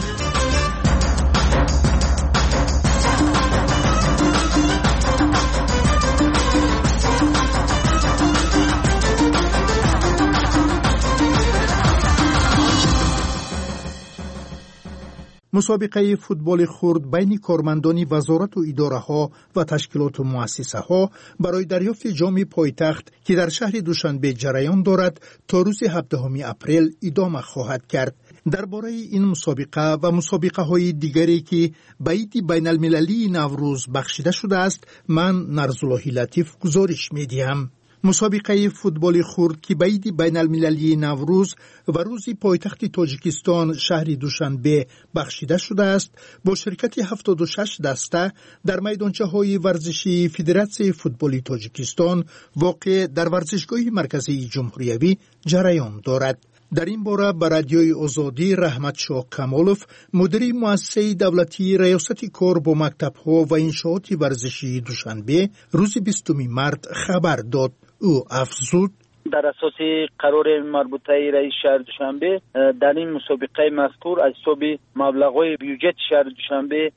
مسابقه فوتبال خرد بین کارمندان وزارت و اداره‌ها و تشکیلات و مؤسسه‌ها برای دریافت جام پایتخت که در شهر دوشنبه جریان دارد تا روز 17 اپریل ادامه خواهد کرد. درباره این مسابقه و مسابقه‌های دیگری که به عید بین‌المللی نوروز بخشیده شده است، من نرزاللهی لطیف گزارش می‌دهم. مسابقه فوتبال خرد که به عید بین‌المللی نوروز و روز پایتخت تاجیکستان شهر دوشنبه بخشیده شده است، با شرکت 76 دسته در میدانچه‌های ورزشی فدراسیون فوتبال تاجیکستان واقع در ورزشگاه مرکزی جمهوریوی جریان دارد. در این باره به رادیوی آزادی رحمت شاه کمالوف، مدیر مؤسسه دولتی ریاست کار با مکتب‌ها و انشاءات ورزشی دوشنبه روز 20 مارس خبر داد. او افزود: در اساس قرار مربوطه رئیس شهر دوشنبه در این مسابقه مذکور از حساب مبلغ‌های بیوجت شهر دوشنبه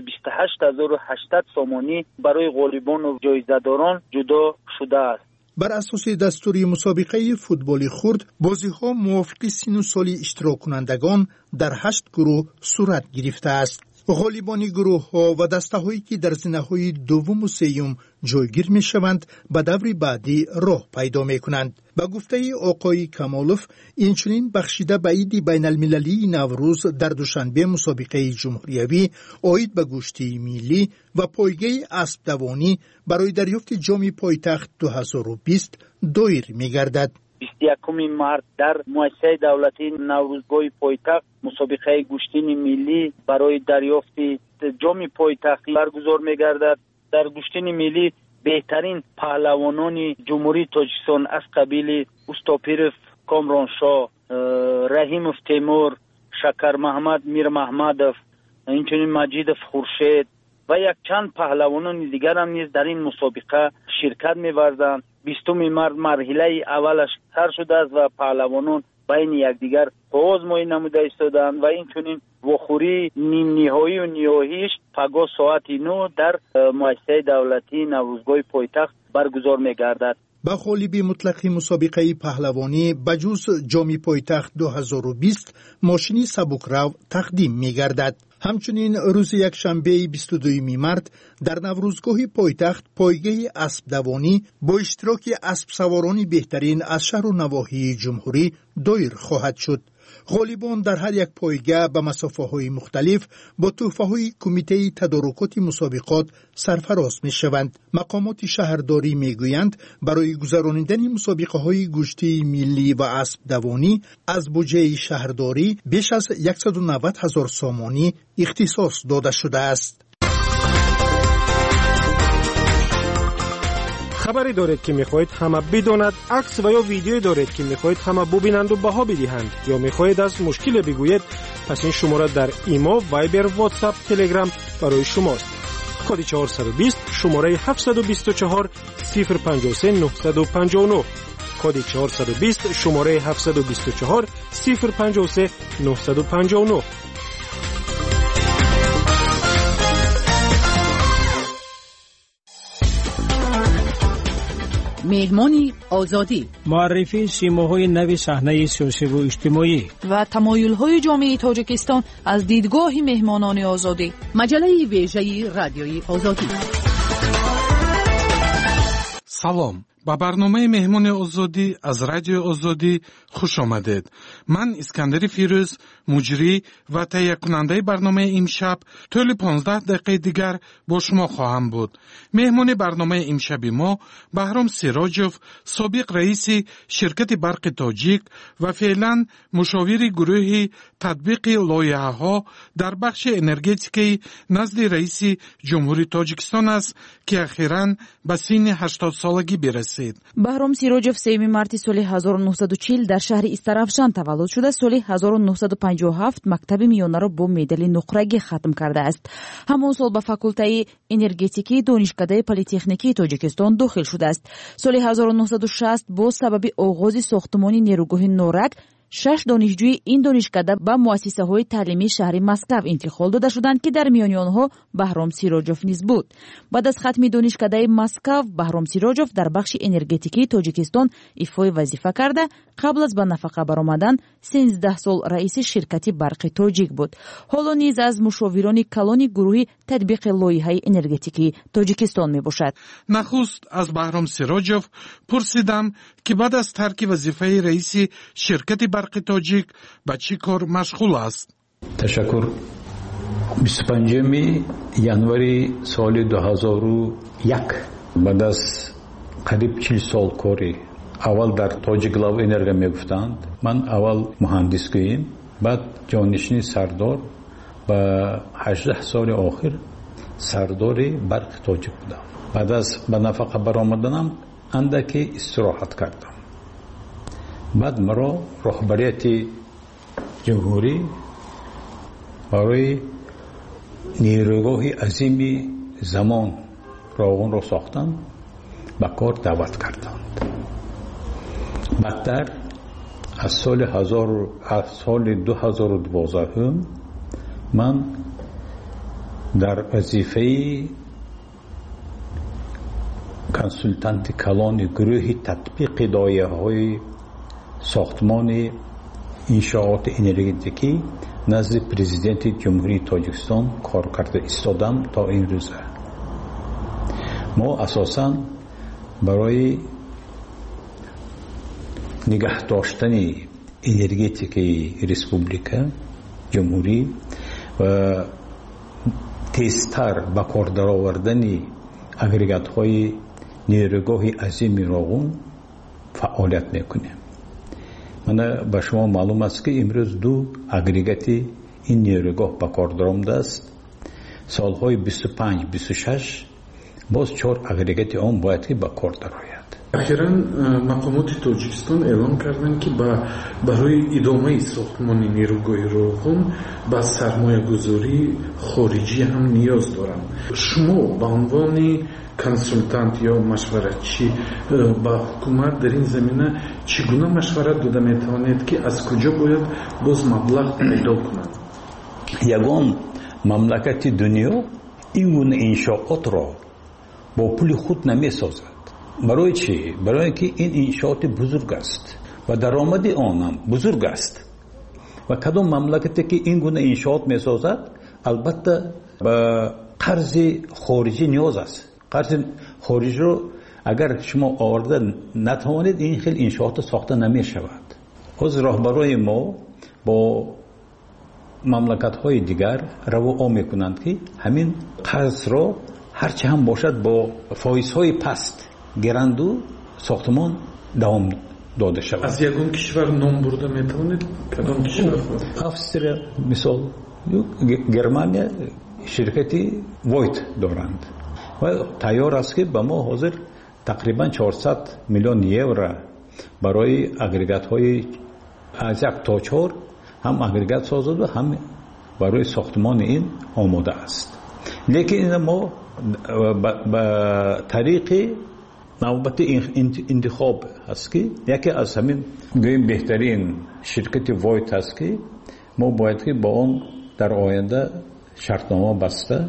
128,800 سامانی برای غالبان و جایزه‌داران جدا شده است. بر اساس دستور مسابقه فوتبال خرد، بازی‌ها موافق سن و سال اشتراک کنندگان در 8 گروه صورت گرفته است. غالبان گروه‌ها و دسته‌هایی که در زنه‌های دوم و سوم جایگیر می‌شوند به دور بعدی راه پیدا می‌کنند. با گفته آقای کمالوف، اینچنین بخشیده به عید بین‌المللی نوروز در دوشنبه مسابقه جمهوریوی عاید به گشتی ملی و پایگاه اسب دوانی برای دریافت جام پایتخت 2020 دایر می‌گردد. 21 مارس در مؤسسه دولتی نوروزگاه پایتخت مسابقه گشتین ملی برای دریافت جام پایتخت برگزار می‌گردد. در گشتین ملی بهترین پهلوانان جمهوری تاجیکستان از قبیل استاپیرف کامرانشاه، رحیموف تیمور، شکر محمد میر محمدوف، اینچنین مجیدوف خورشید و یک چند پهلوانان دیگر هم نیز در این مسابقه شرکت می‌ورزند. 20 مارس مرحله اولش سر شده است و پهلوانان بین یکدیگر آزمایی نموده ایستادند و اینچنین وخوری نیم نهایی و نهاییش پگاه ساعت 9 در مؤسسه دولتی نوروزگاه پایتخت برگزار می‌گردد. با غالب مطلق مسابقه پهلوانی بجز جام پایتخت 2020 ماشینی سبکرو تقدیم می‌گردد. همچنین روز یکشنبه 22 مارس در نوروزگاه پایتخت پایگاه اسب دوانی با اشتراک اسب سواران بهترین از شهر و نواحی جمهوری دایر خواهد شد. غالبان در هر یک پایگاه به مسافه‌های مختلف با تحفه‌های کمیته تدارکات مسابقات سرفراز می‌شوند. مقامات شهرداری می‌گویند برای گذراندن مسابقه‌های گشتی ملی و اسب دوانی از بودجه شهرداری بیش از 190,000 سامانی اختصاص داده شده است. خبری دارید که میخواهید همه بداند، عکس و یا ویدیویی دارید که میخواهید همه ببینند و بها بدهند یا میخواهید از مشکل بگویید، پس این شماره در ایما، وایبر، واتساپ، تلگرام برای شماست. کد 420 شماره 724 053 959 کد 420 شماره 724 053 959. مهمانی آزادی، معرفی سیماهای نوی صحنه سیاسی و اجتماعی و تمایل‌های جامعه تاجیکستان از دیدگاه مهمانان آزادی. مجله ویژه رادیوی آزادی. سلام، با برنامه مهمان آزادی از رادیو آزادی خوش آمدید. من اسکندر فیروز، مجری و تهیه کننده برنامه امشب، طول 15 دقیقه دیگر با شما خواهم بود. مهمان برنامه امشب ما بهرام سیراجوف، سابق رئیس شرکت برق تاجیک و فعلا مشاور گروه تطبیق لایحه‌ها در بخش انرژتیکی نزد رئیس جمهوری تاجیکستان است که اخیراً به سن 80 سالگی برسید. بهرام سیراجوف 3 مارس سال 1940 در شهر استرافشان تولد شده. سال 1957 مکتب میانه را با مدال نقره‌ای ختم کرده است. همان سال به فاکولته انرژتیکی دانشکده پلی‌تکنیکی تاجیکستان داخل شده است. سال 1960 با سبب آغاز ساختمان نیروگاه نورک 6 دانشجوی این دانشکده به مؤسسه‌های تعلیمی شهر مسکو انتقال داده شدند که در میان آنها بهرام سیراجوف نیز بود. بعد از ختم دانشکده مسکو، بهرام سیراجوف در بخش انرژتیکی تاجیکستان ایفای وظیفه کرده. قبل از به نفقه برآمدن 13 سال رئیس شرکت برق تاجیک بود. حالا نیز از مشاوران کلان گروه تطبیق لایحه انرژتیکی تاجیکستان میباشد. نخست از بهرام سیراجوف پرسیدم که بعد از ترک وظیفه رئیس شرکت برق تاجیک به چی کار مشغول است؟ تشکر. 25 январи سال 2001 بعد از قریب 40 سال کاری اول در تاجیک لاو انرژی میگفتند. من اول مهندس گویم، بعد جانشین سردار و 18 سال آخر سردار برق تاجیک بودم. بعد از به نفقه برآمدنم اندکی استراحت کردم. بعد مرا رهبریت جمهوری برای نیروگاه عظیم زمان راغون را ساختند، به کار دعوت کردند. بدتر از سال 2012 من در وظیفه کنسولتانت کلان گروه تطبیق دایه‌های ساختمان انشاءات انرژتیکی نزد پرزیدنت جمهوری تاجیکستان کار کرده ایستادم تا این روز. ما اساساً برای نگه داشتن انرژتیکی ریسپوبلیکا جمهوری و تیزتر به کار درآوردن اگریگات های نیروگاه عظیم راغون فعالیت میکنیم. من به شما معلوم است که امروز 2 اگریگات این نیروگاه به کار درآمده است. سالهای 25-26 باز 4 اگریگات آن باید که به کار درآید. اخیراً مقامات تاجیکستان اعلام کردند که برای ادامه ساختمان نیروگاه راغون با سرمایه گذاری خارجی هم نیاز دارند. شما به عنوان کنسولتانت یا مشورتچی با حکومت در این زمینه چگونه مشورت داده میتوانید که از کجا باید باز مبلغ پیدا کنند؟ یگان مملکت دنیا این گونه انشاءات را با پول خود نمیسازد. برای چی؟ برای اینکه این انشاءات بزرگ است و درآمد آن هم بزرگ است و کدام مملکتی که این گونه انشاءات میسازد البته با قرض خارجی نیاز است. قرض خارجی رو اگر شما آورده نتوانید این خیلی انشاءات ساخته نمی شود. از راهبرای ما با مملکت های دیگر رو میکنند که همین قرض را هرچه هم باشد با فایزهای پست گرند و ساختمان دوام داده شود. از یگان کشور نام برده میتوانید؟ کدام کشور؟ افسر مثال گرمانیا شرکتی وایت دارند و تیار است که به ما حاضر تقریبا 400 میلیون یورو برای اگریگات های از 1 تا 4 هم اگریگات سازد و هم برای ساختمان این آماده است. لیکن ما با طریق نوبت انتخاب هست که یکی از همین بهترین شرکت وایت هست که ما باید که با آن در آینده شرطنامه بسته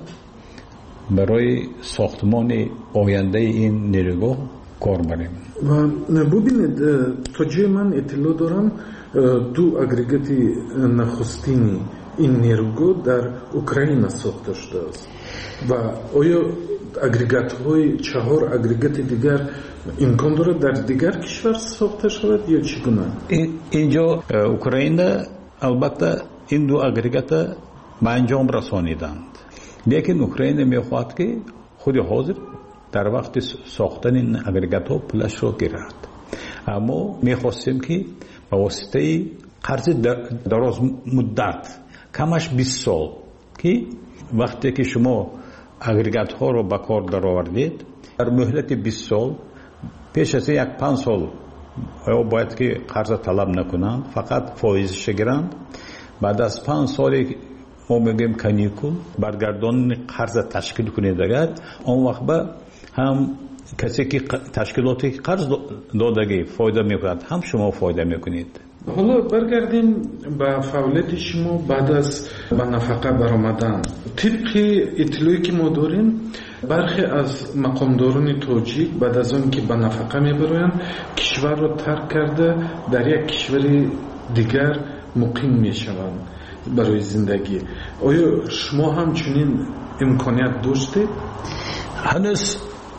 برای ساختمان آینده این نیروگاه کار بریم. و ببینید تا جای من اطلاع دارم 2 اگریگات نخستینی این نیروگاه در اوکراین ساخته شده است و آیا اگریگات های 4 اگریگات دیگر امکان دارد در دیگر کشور ساخته شود یا چگونه؟ اینجا اوکراین البته این 2 اگریگات به انجام رسانیدند، لیکن اوکراین میخواهد که خود حاضر در وقت ساختن این اگریگات ها پولش را گیرد. اما میخواستیم که به واسطه قرض دراز مدت کمش 20 سال که وقتی که شما اگریگات ها رو به کار درآوردید در مهلت 20 سال پیش از 1-5 سال باید که قرض طلب نکنند، فقط فایزش گیرند. بعد از 5 سال ما میگیم کانیکول برگردان قرض تشکیل کنید. اگر اون وقت به هم کسی که تشکیلاتی قرض دادگی فایده میکند هم شما فایده میکنید. حالا برگردیم به فعالیت شما بعد از به نفقه برآمدن. طبق اطلاعی که ما داریم برخی از مقامداران تاجیک بعد از آن که به نفقه میبرند کشور را ترک کرده در یک کشور دیگر مقیم میشوند برای زندگی. آیا شما هم چنین امکانیت داشتید؟ هنوز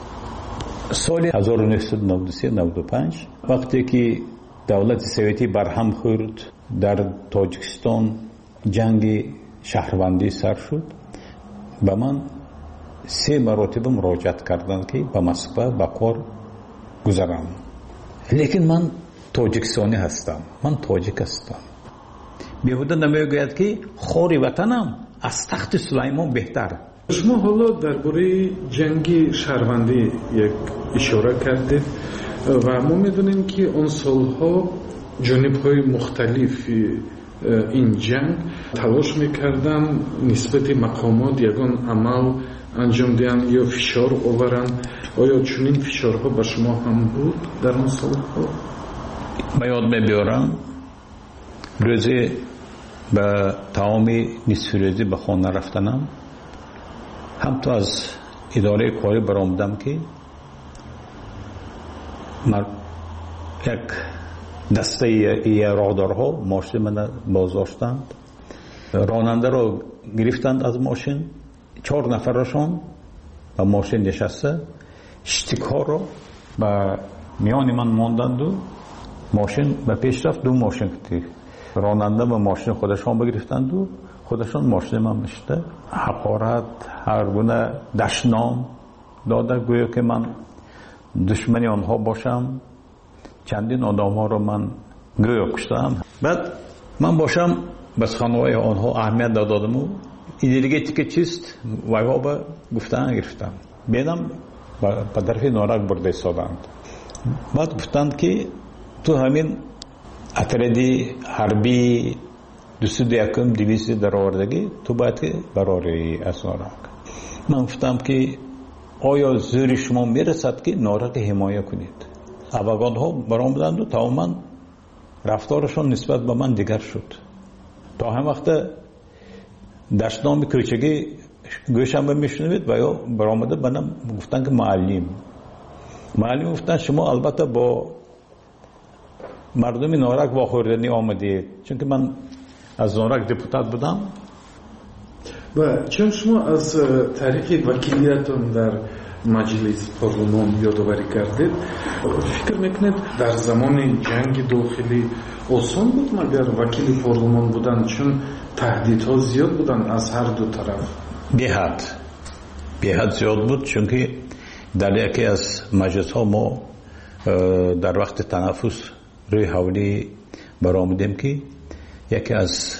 سال 1993-95 وقتی که دولت سوویتی برهم خورد در تاجیکستان جنگ شهروندی سر شد، به من 3 مرتبه مراجعت کردند که به مسکو به کار گذرم. لیکن من تاجیکستانی هستم، من تاجیک هستم. بیهوده نمیگوید که خاری وطنم از تخت سلیمان بهتر. شما حالا درباره جنگ شهروندی یک اشاره کردید و ما میدونیم که اون سالها جانب‌های مختلف این جنگ تلاش میکردن نسبت مقامات یگان عمل انجام دهند یا فشار آورند. آیا چنین فشارها به شما هم بود در اون سالها؟ به یاد میبیارم روزی به تمام نصف روزی به خانه رفتنم، هم تو از اداره کاری برآمدم که یک دسته راهدارها ماشین من بازداشتند، راننده رو گرفتند از ماشین، 4 نفرشون به ماشین نشسته، اشتکار رو به میان من ماندند و ماشین به پیش رفت. 2 ماشین کتی راننده به ماشین خودشان بگرفتند و خودشان ماشین من نشته، حقارت هر گونه دشنام داده، گویا که من دشمنی آنها باشم. چندین آدم ها رو من گویا کشتم. بعد من باشم بس خانواده آنها اهمیت دادم و انرژیتیک چیست وایها به گفتن گرفتم. بیدم به طرف نارک برده ایستادند. بعد گفتند که تو همین اتردی حربی 201 در آوردگی تو باید که براری از نارک. من گفتم که آیا زور شما میرسد که نارک حمایه کنید؟ افغان ها برآمدند و تماما رفتارشان نسبت به من دیگر شد. تا هم وقت دشتنام کوچگی گوشم به میشنوید و یا برآمده بنام گفتن که معلم گفتن شما البته با مردم نارک واخوردنی آمدید، چون که من از نارک دپوتات بودم. و چون شما از تاریخ وکیلیتون در مجلس پارلمان یادآوری کردید، فکر میکنید در زمان جنگ داخلی آسان بود مگر وکیل پارلمان بودن، چون تهدیدها زیاد بودن از هر دو طرف؟ بی‌حد زیاد بود، چون که در یکی از مجلس ها ما در وقت تنفس روی حولی برآمدیم که یکی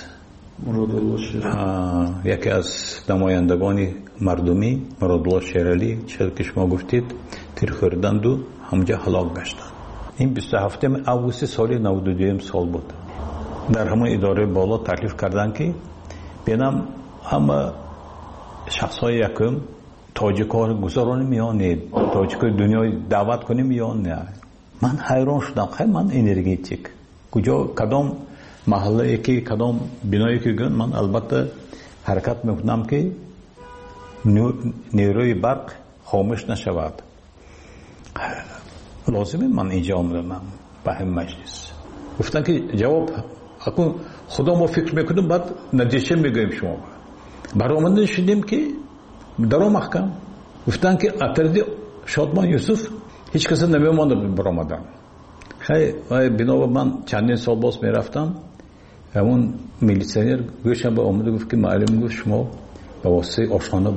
از نمایندگان مردمی مرادالله شیرالی چه که شما گفتید تیر خوردند و همجا هلاک گشتند. این 27 آگوست سال 92 سال بود. در همون اداره بالا تکلیف کردند که بینم همه شخصای یکم تاجیک‌ها گذرانی میانید، تاجیک‌های دنیای دعوت کنیم یا نه. من حیران شدم، خیلی من انرژیتیک کجا کدام محله که کدام بنایی که گن من البته حرکت میکنم که نیروی برق خاموش نشود. لازمه من اینجا آمدم به هم مجلس. گفتن که جواب اکنون خدا ما فکر میکنیم بعد نتیجه میگویم شما. برآمده شدیم که در محکم گفتن که اتردی شادمان یوسف هیچ کسی نمیماند برآمدن. خیلی بنا من چندین سال باز میرفتم، همون میلیسیونر گوشم به آمده گفت که معلم گفت شما به واسطه آشخانه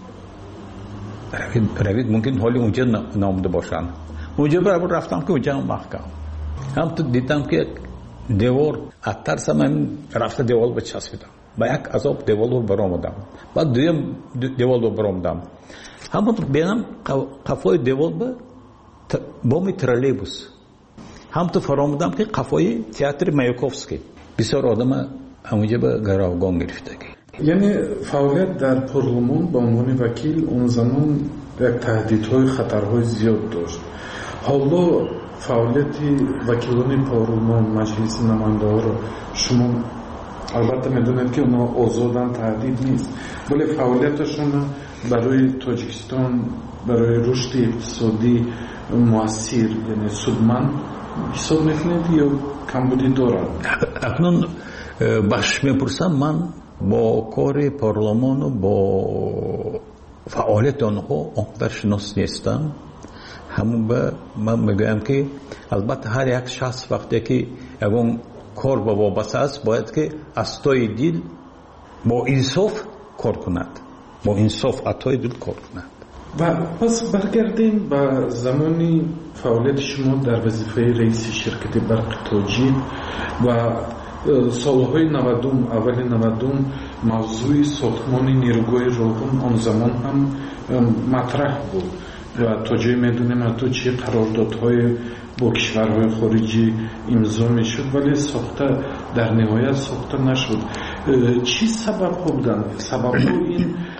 روید، ممکن حالی اونجا نامده باشن. اونجا برابر رفتم که اونجا محکم هم تو دیدم که دیوار اترس من رفته دیوار به چسبیدم، با یک عذاب دیوار رو برآمدم، بعد دویم دیوار رو برآمدم، همون بینم قفای دیوار به بام ترالیبوس هم تو فرامودم که قفای تئاتر مایاکوفسکی. بسیار آدم همونجا به گروگان گرفتگی. یعنی فعالیت در پارلمان به عنوان وکیل اون زمان یک تهدیدهای خطرهای زیاد داشت. حالا فعالیت وکیلان پارلمان مجلس نماینده ها رو شما البته میدونید که اونا آزادن، تهدید نیست، ولی فعالیتشون برای تاجیکستان برای رشد اقتصادی مؤثر یعنی سودمند حساب میکنید یا کمبودی دارد؟ اکنون بخش میپرسم، من با کار پارلمان و با فعالیت آنها اونقدر شناس نیستم. همون به من میگویم که البته هر یک شخص وقتی که اون کار با وابسته است باید که از تای دل با انصاف کار کند، با انصاف اتای دل کار کند. و پس برگردیم به زمانی فعالیت شما در وظیفه رئیس شرکت برق تاجیک و سالهای 90 اول 90 موضوع ساختمان نیروگاه راون آن زمان هم مطرح بود و تا جایی میدونیم حتی چه قراردادهای با کشورهای خارجی امضا میشد ولی ساخته در نهایت ساخته نشد. چی سبب بودن؟ سبب این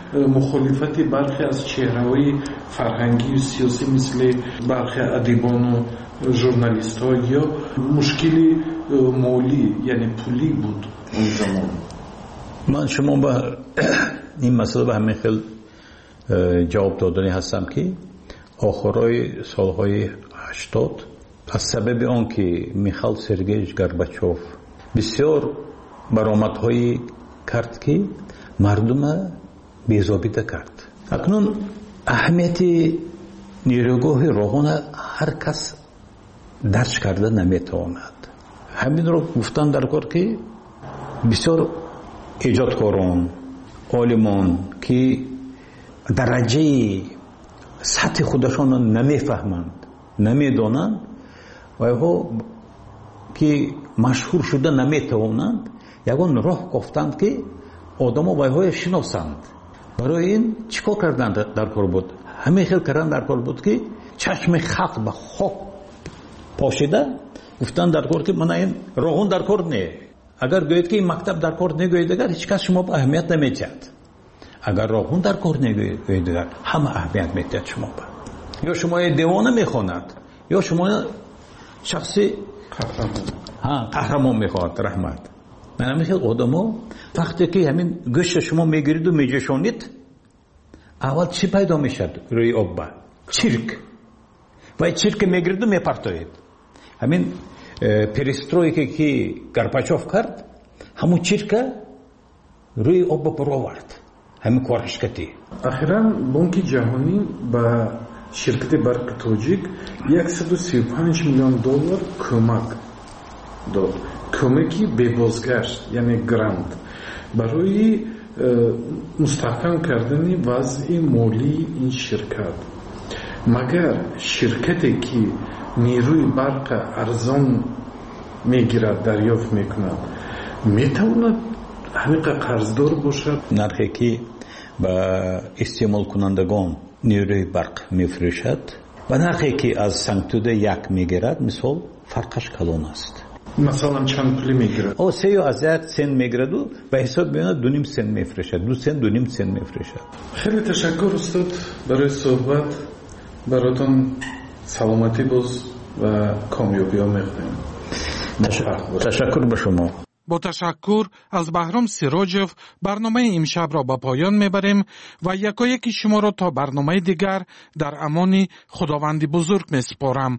مخالفت برخی از چهره‌های فرهنگی و سیاسی مثل برخی ادیبان و ژورنالیست‌ها یا مشکلی مالی یعنی پولی بود اون زمان. من شما با این مسئله به همین خیلی جواب دادنی هستم که آخرای سالهای 80 از سبب آن که میخائیل سرگییویچ گورباچوف بسیار برآمدهایی کرد که مردم بی‌ضابطه کرد. اکنون اهمیت نیروگاه روغن هر کس درک کرده نمیتواند. همین رو گفتن در کار که بسیار ایجادکاران عالمان که درجه سطح خودشان را نمیفهمند نمیدانند و ها که مشهور شده نمیتوانند یگان راه گفتند که آدم ها های شناسند. برای این چیکار کردند در کار بود؟ همه خیلی کردن در کار بود که چشم خلق به خاک پاشیده گفتند در کار که من این روغن در کار نه. اگر گوید که این مکتب در کار نگوید دیگر هیچ کس شما به اهمیت نمیدهد. اگر روغن در کار نگوید دیگر همه اهمیت میدهد شما به. یا شما دیوانه میخواند یا شما شخصی قهرمان میخواند. رحمت. من همین خیلی آدم‌ها وقتی که همین گوشت شما میگیرید و میجوشانید اول چی پیدا میشد روی آب؟ چرک. و چرک میگیرید و میپرتوید. همین پریسترویکی که گورباچوف کرد همون چرک روی آب برو آورد. همین کارش کردی. اخیراً بانک جهانی با شرکت برق تاجیک 135 میلیون دلار کمک داد. کمکی به بازگشت یعنی گرانت برای مستحکم کردن وضع مالی این شرکت. مگر شرکتی که نیروی برق ارزان میگیرد دریافت میکند میتواند همین قرضدار باشد؟ نرخی که با استعمال کنندگان نیروی برق میفروشد و نرخی که از سنگتوده یک میگیرد مثال فرقش کلان است. مثلا چند پولی میگیرد؟ او 3 از 1 سنت میگیرد و به حساب میاد 2.5 سنت میفروشد. 2 سنت 2.5 سنت میفروشد. خیلی تشکر استاد برای صحبت. براتون سلامتی باز و کامیابی ها میخوایم. تشکر به شما. با تشکر از بهرام سراجوف برنامه امشب را به پایان میبریم و یکایک شما را تا برنامه دیگر در امان خداوند بزرگ میسپارم.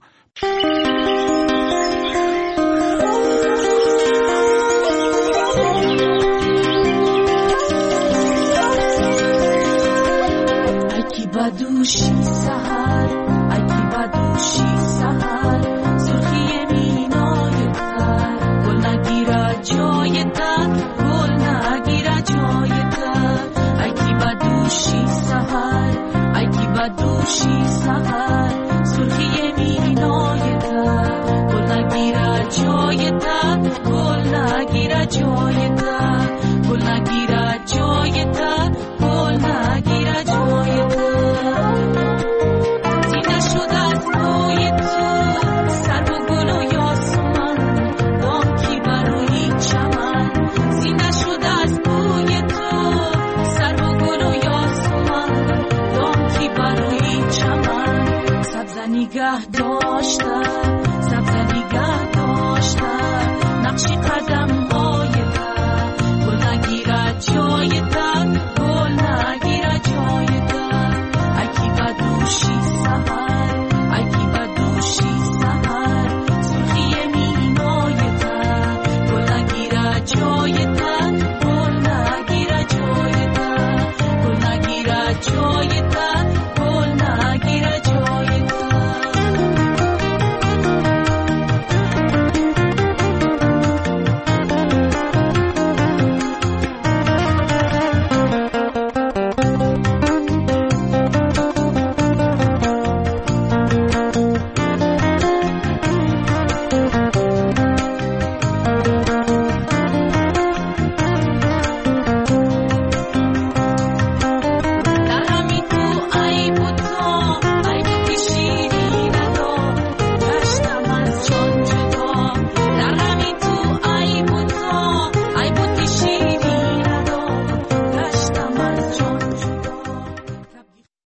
بدوشی سحر اگه بدوشی سحر سرخی مینای تر گل نگیره جای تر گل نگیره جای تر اگه بدوشی سحر اگه بدوشی سحر سرخی مینای تر گل نگیره جای تر گل نگیره جای تر گل نگیره جای تر گل نگیره جای تر نگاه داشته سبز نگاه داشته نقشی قدم های در گل نگیره جای در گل نگیره جای در اکی بدوشی سحر اکی بدوشی سحر سرخی مینای در گل نگیره جای در گل نگیره جای در گل نگیره جای